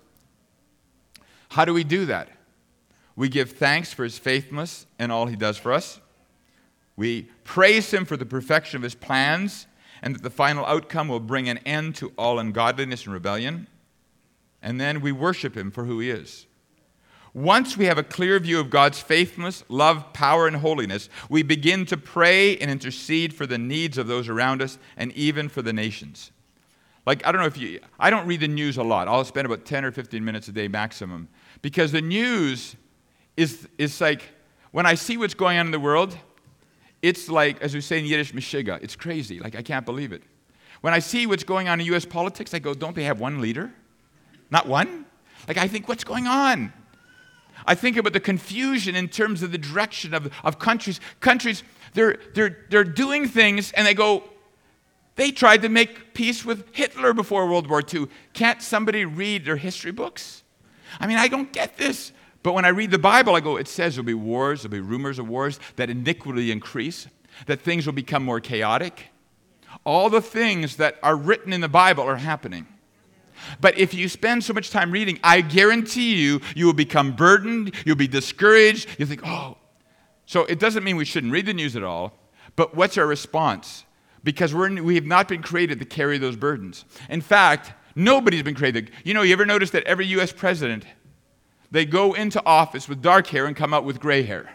How do we do that? We give thanks for his faithfulness and all he does for us. We praise him for the perfection of his plans, and that the final outcome will bring an end to all ungodliness and rebellion. And then we worship him for who he is. Once we have a clear view of God's faithfulness, love, power, and holiness, we begin to pray and intercede for the needs of those around us and even for the nations. Like, I don't know if you, I don't read the news a lot. I'll spend about ten or fifteen minutes a day maximum. Because the news is, is like, when I see what's going on in the world, it's like, as we say in Yiddish, meshiga. It's crazy. Like, I can't believe it. When I see what's going on in U S politics, I go, don't they have one leader? Not one? Like, I think, what's going on? I think about the confusion in terms of the direction of, of countries. Countries, they're, they're, they're doing things, and they go, they tried to make peace with Hitler before World War Two. Can't somebody read their history books? I mean, I don't get this. But when I read the Bible, I go, it says there'll be wars, there'll be rumors of wars, that iniquity increase, that things will become more chaotic. All the things that are written in the Bible are happening. But if you spend so much time reading, I guarantee you, you will become burdened, you'll be discouraged, you'll think, oh. So it doesn't mean we shouldn't read the news at all, but what's our response? Because we're, we have not been created to carry those burdens. In fact, nobody's been created. You know, you ever notice that every U S president, they go into office with dark hair and come out with gray hair?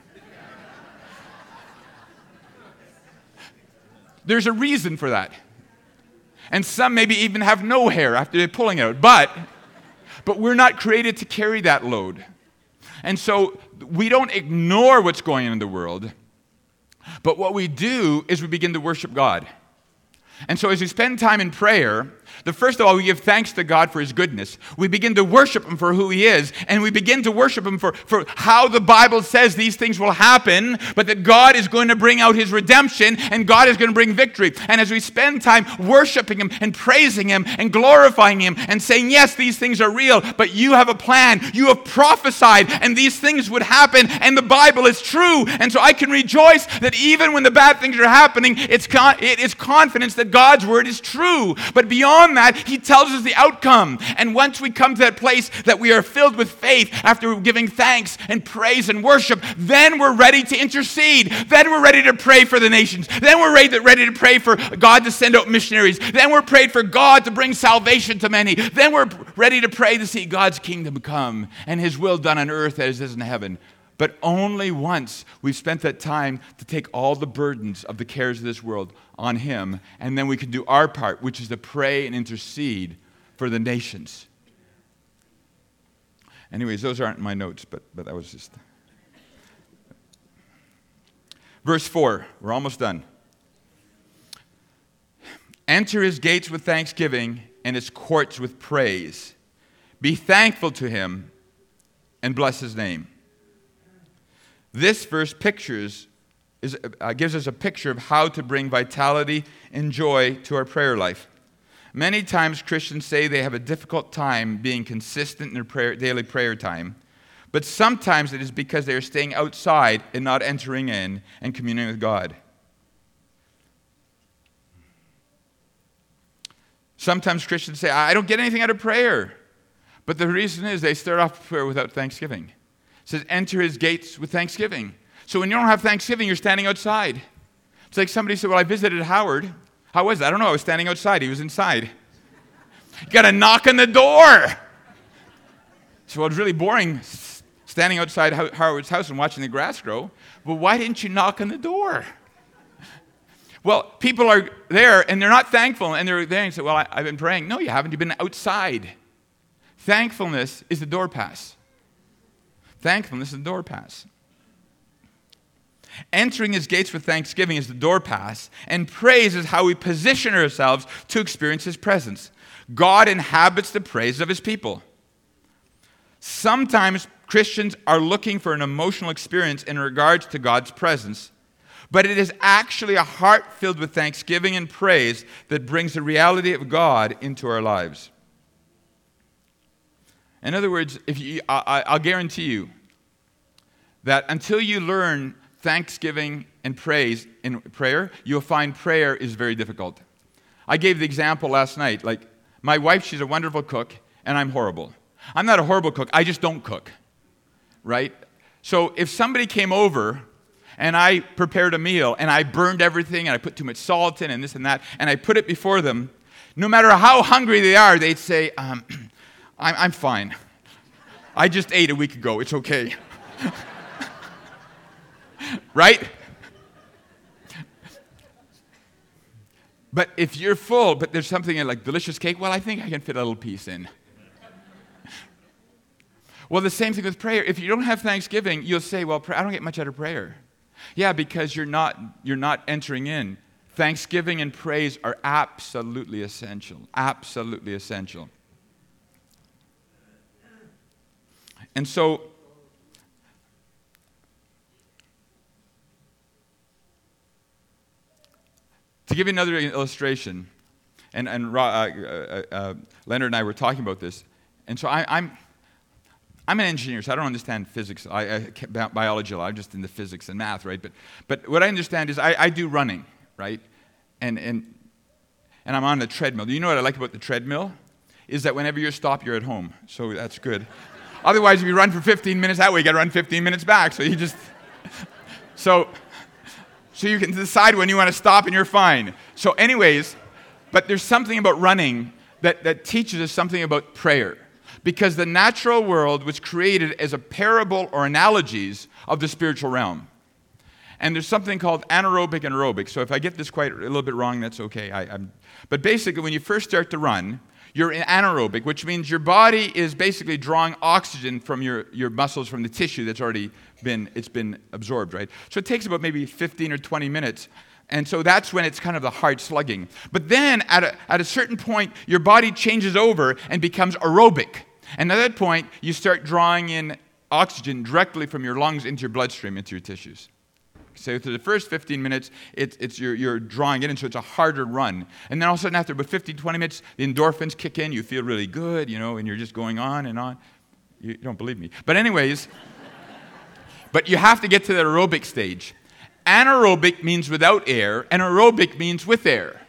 There's a reason for that. And some maybe even have no hair after they're pulling it out. But, but we're not created to carry that load. And so we don't ignore what's going on in the world. But what we do is we begin to worship God. And so as we spend time in prayer, the first of all, we give thanks to God for his goodness. We begin to worship him for who he is, and we begin to worship him for, for how the Bible says these things will happen, but that God is going to bring out his redemption, and God is going to bring victory. And as we spend time worshiping him and praising him and glorifying him and saying, yes, these things are real, but you have a plan. You have prophesied, and these things would happen, and the Bible is true. And so I can rejoice that even when the bad things are happening, it's con- it is confidence that God's word is true. But beyond beyond that, he tells us the outcome. And once we come to that place that we are filled with faith after giving thanks and praise and worship, then we're ready to intercede. Then we're ready to pray for the nations. Then we're ready to, ready to pray for God to send out missionaries. Then we're prayed for God to bring salvation to many. Then we're ready to pray to see God's kingdom come and his will done on earth as it is in heaven. But only once we've spent that time to take all the burdens of the cares of this world on him, and then we can do our part, which is to pray and intercede for the nations. Anyways, those aren't in my notes, but, but that was just... Verse four, we're almost done. Enter his gates with thanksgiving and his courts with praise. Be thankful to him and bless his name. This verse pictures, is, uh, gives us a picture of how to bring vitality and joy to our prayer life. Many times Christians say they have a difficult time being consistent in their prayer, daily prayer time, but sometimes it is because they are staying outside and not entering in and communing with God. Sometimes Christians say, I don't get anything out of prayer. But the reason is they start off prayer without thanksgiving. It says, enter his gates with thanksgiving. So when you don't have thanksgiving, you're standing outside. It's like somebody said, well, I visited Howard. How was that? I don't know. I was standing outside. He was inside. You got to knock on the door. So well, it's really boring standing outside Howard's house and watching the grass grow. Well, why didn't you knock on the door? Well, people are there, and they're not thankful, and they're there and say, well, I, I've been praying. No, you haven't. You've been outside. Thankfulness is the door pass. Thankfulness is the door pass. Entering his gates with thanksgiving is the door pass, and praise is how we position ourselves to experience his presence. God inhabits the praise of his people. Sometimes Christians are looking for an emotional experience in regards to God's presence, but it is actually a heart filled with thanksgiving and praise that brings the reality of God into our lives. In other words, if you, I, I'll guarantee you that until you learn thanksgiving and praise in prayer, you'll find prayer is very difficult. I gave the example last night. Like, my wife, she's a wonderful cook, and I'm horrible. I'm not a horrible cook. I just don't cook, right? So if somebody came over and I prepared a meal and I burned everything and I put too much salt in and this and that, and I put it before them, no matter how hungry they are, they'd say, um, I'm, I'm fine. I just ate a week ago. It's okay. Right? But if you're full, but there's something like delicious cake, well, I think I can fit a little piece in. Well, the same thing with prayer. If you don't have thanksgiving, you'll say, well, I don't get much out of prayer. Yeah, because you're not, you're not entering in. Thanksgiving and praise are absolutely essential. Absolutely essential. And so, to give you another illustration, and, and uh, uh, uh, Leonard and I were talking about this, and so I, I'm I'm an engineer, so I don't understand physics, I, I, biology, I'm just into physics and math, right? But but what I understand is I, I do running, right? And and and I'm on the treadmill. Do you know what I like about the treadmill? Is that whenever you stop, you're at home, so that's good. Otherwise, if you run for fifteen minutes that way, you got to run fifteen minutes back. So you just so so you can decide when you want to stop, and you're fine. So, anyways, but there's something about running that that teaches us something about prayer. Because the natural world was created as a parable or analogies of the spiritual realm. And there's something called anaerobic and aerobic. So if I get this quite a little bit wrong, that's okay. I, I'm, but basically, when you first start to run, you're anaerobic, which means your body is basically drawing oxygen from your, your muscles, from the tissue that's already been, it's been absorbed, right? So it takes about maybe fifteen or twenty minutes. And so that's when it's kind of the hard slugging. But then at a, at a certain point, your body changes over and becomes aerobic. And at that point, you start drawing in oxygen directly from your lungs into your bloodstream, into your tissues. So for the first fifteen minutes, it's, it's you're, you're drawing it in, so it's a harder run. And then all of a sudden, after about fifteen, twenty minutes, the endorphins kick in, you feel really good, you know, and you're just going on and on. You don't believe me. But anyways, but you have to get to the aerobic stage. Anaerobic means without air, and aerobic means with air.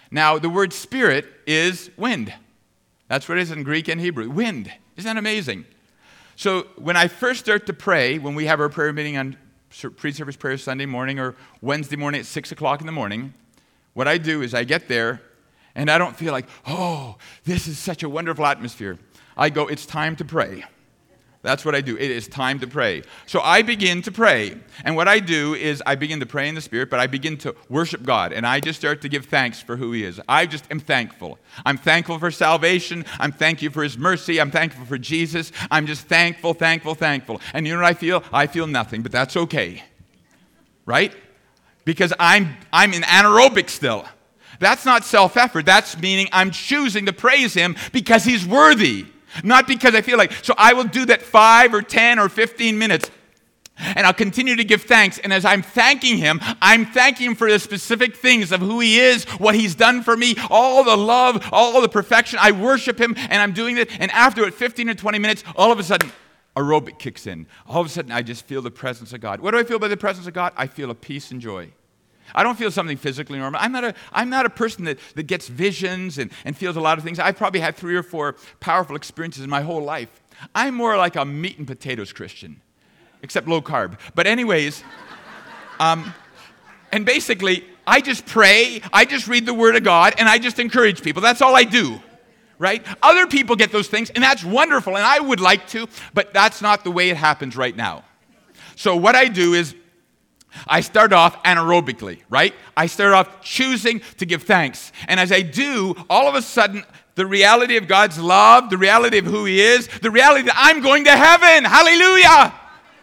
Now, the word spirit is wind. That's what it is in Greek and Hebrew. Wind. Isn't that amazing? So when I first start to pray, when we have our prayer meeting on pre-service prayer Sunday morning or Wednesday morning at six o'clock in the morning, what I do is I get there, and I don't feel like, oh, this is such a wonderful atmosphere. I go, it's time to pray. That's what I do. It is time to pray. So I begin to pray. And what I do is I begin to pray in the Spirit, but I begin to worship God. And I just start to give thanks for who He is. I just am thankful. I'm thankful for salvation. I'm thankful for His mercy. I'm thankful for Jesus. I'm just thankful, thankful, thankful. And you know what I feel? I feel nothing, but that's okay. Right? Because I'm, I'm in anaerobic still. That's not self-effort. That's meaning I'm choosing to praise Him because He's worthy. Not because I feel like, so I will do that five or ten or fifteen minutes, and I'll continue to give thanks. And as I'm thanking Him, I'm thanking Him for the specific things of who He is, what He's done for me, all the love, all the perfection. I worship Him, and I'm doing it. And after it, fifteen or twenty minutes, all of a sudden, aerobic kicks in. All of a sudden, I just feel the presence of God. What do I feel by the presence of God? I feel a peace and joy. I don't feel something physically normal. I'm not a, I'm not a person that, that gets visions and, and feels a lot of things. I've probably had three or four powerful experiences in my whole life. I'm more like a meat and potatoes Christian, except low carb. But anyways, um, and basically, I just pray, I just read the Word of God, and I just encourage people. That's all I do, right? Other people get those things, and that's wonderful, and I would like to, but that's not the way it happens right now. So what I do is, I start off anaerobically, right? I start off choosing to give thanks. And as I do, all of a sudden, the reality of God's love, the reality of who He is, the reality that I'm going to heaven, hallelujah!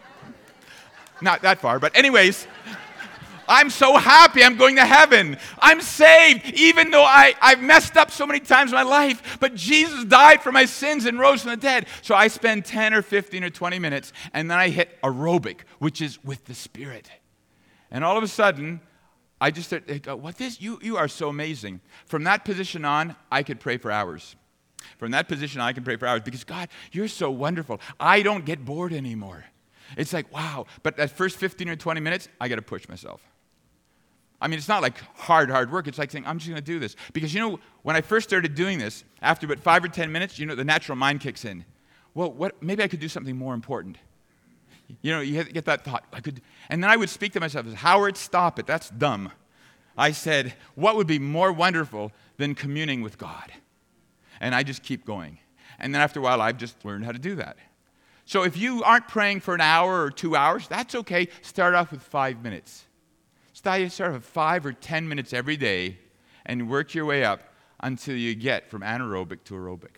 Not that far, but anyways, I'm so happy I'm going to heaven. I'm saved, even though I, I've messed up so many times in my life, but Jesus died for my sins and rose from the dead. So I spend ten or fifteen or twenty minutes, and then I hit aerobic, which is with the Spirit. And all of a sudden, I just start, I go, what this? You, you are so amazing. From that position on, I could pray for hours. From that position on, I can pray for hours because, God, you're so wonderful. I don't get bored anymore. It's like, wow. But that first fifteen or twenty minutes, I got to push myself. I mean, it's not like hard, hard work. It's like saying, I'm just going to do this. Because, you know, when I first started doing this, after about five or ten minutes, you know, the natural mind kicks in. Well, what? Maybe I could do something more important. You know, you get that thought. I could, and then I would speak to myself as, Howard, stop it. That's dumb. I said, what would be more wonderful than communing with God? And I just keep going. And then after a while, I've just learned how to do that. So if you aren't praying for an hour or two hours, that's okay. Start off with five minutes. Start off with five or ten minutes every day and work your way up until you get from anaerobic to aerobic.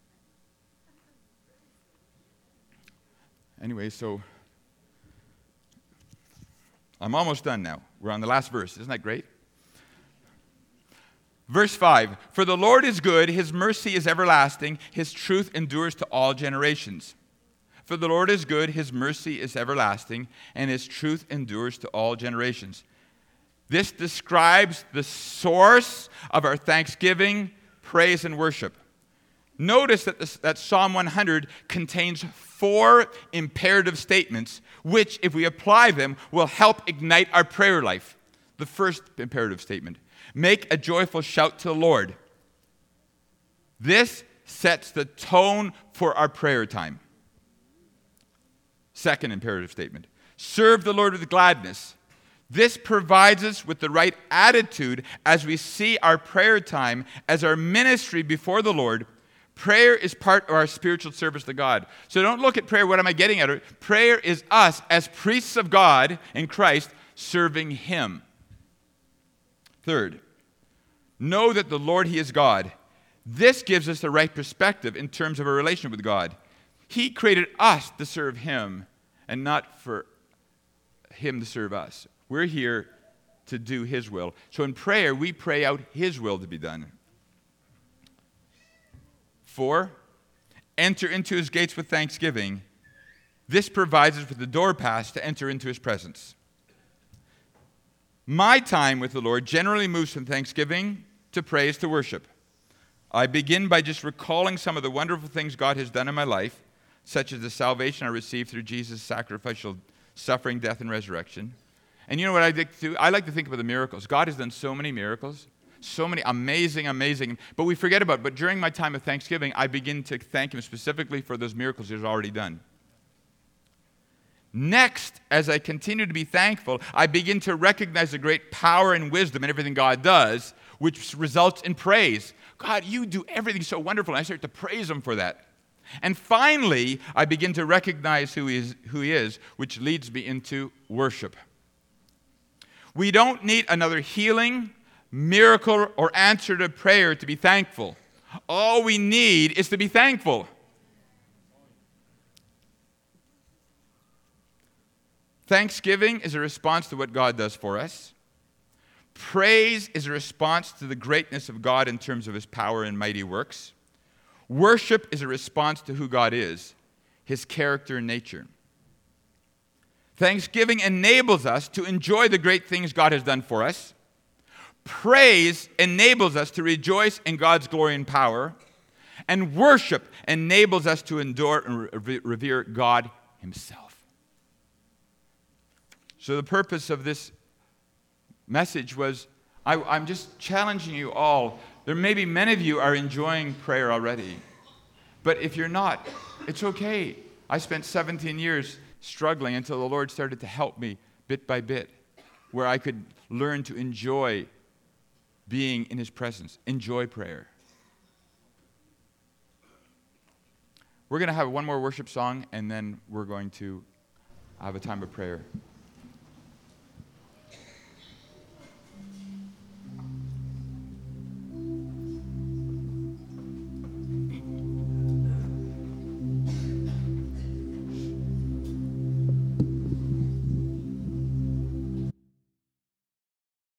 Anyway, so I'm almost done now. We're on the last verse. Isn't that great? Verse five, for the Lord is good, His mercy is everlasting, His truth endures to all generations. For the Lord is good, His mercy is everlasting, and His truth endures to all generations. This describes the source of our thanksgiving, praise, and worship. Notice that, this, that Psalm one hundred contains four imperative statements, which, if we apply them, will help ignite our prayer life. The first imperative statement, make a joyful shout to the Lord. This sets the tone for our prayer time. Second imperative statement, serve the Lord with gladness. This provides us with the right attitude as we see our prayer time as our ministry before the Lord. Prayer is part of our spiritual service to God. So don't look at prayer, what am I getting at? Prayer is us as priests of God in Christ serving Him. Third, know that the Lord, He is God. This gives us the right perspective in terms of our relationship with God. He created us to serve Him and not for Him to serve us. We're here to do His will. So in prayer, we pray out His will to be done. Four, enter into His gates with thanksgiving. This provides us with the door pass to enter into His presence. My time with the Lord generally moves from thanksgiving to praise to worship. I begin by just recalling some of the wonderful things God has done in my life, such as the salvation I received through Jesus' sacrificial suffering, death, and resurrection. And you know what I like to do? I like to think about the miracles. God has done so many miracles. So many amazing, amazing, but we forget about it. But during my time of Thanksgiving, I begin to thank Him specifically for those miracles He's already done. Next, as I continue to be thankful, I begin to recognize the great power and wisdom in everything God does, which results in praise. God, you do everything so wonderful, and I start to praise Him for that. And finally, I begin to recognize who He is, who He is, which leads me into worship. We don't need another healing, miracle, or answer to prayer to be thankful. All we need is to be thankful. Thanksgiving is a response to what God does for us. Praise is a response to the greatness of God in terms of His power and mighty works. Worship is a response to who God is, His character and nature. Thanksgiving enables us to enjoy the great things God has done for us. Praise enables us to rejoice in God's glory and power. And worship enables us to adore and revere God Himself. So the purpose of this message was, I, I'm just challenging you all. There may be many of you are enjoying prayer already. But if you're not, it's okay. I spent seventeen years struggling until the Lord started to help me bit by bit, where I could learn to enjoy being in His presence, enjoy prayer. We're going to have one more worship song, and then we're going to have a time of prayer.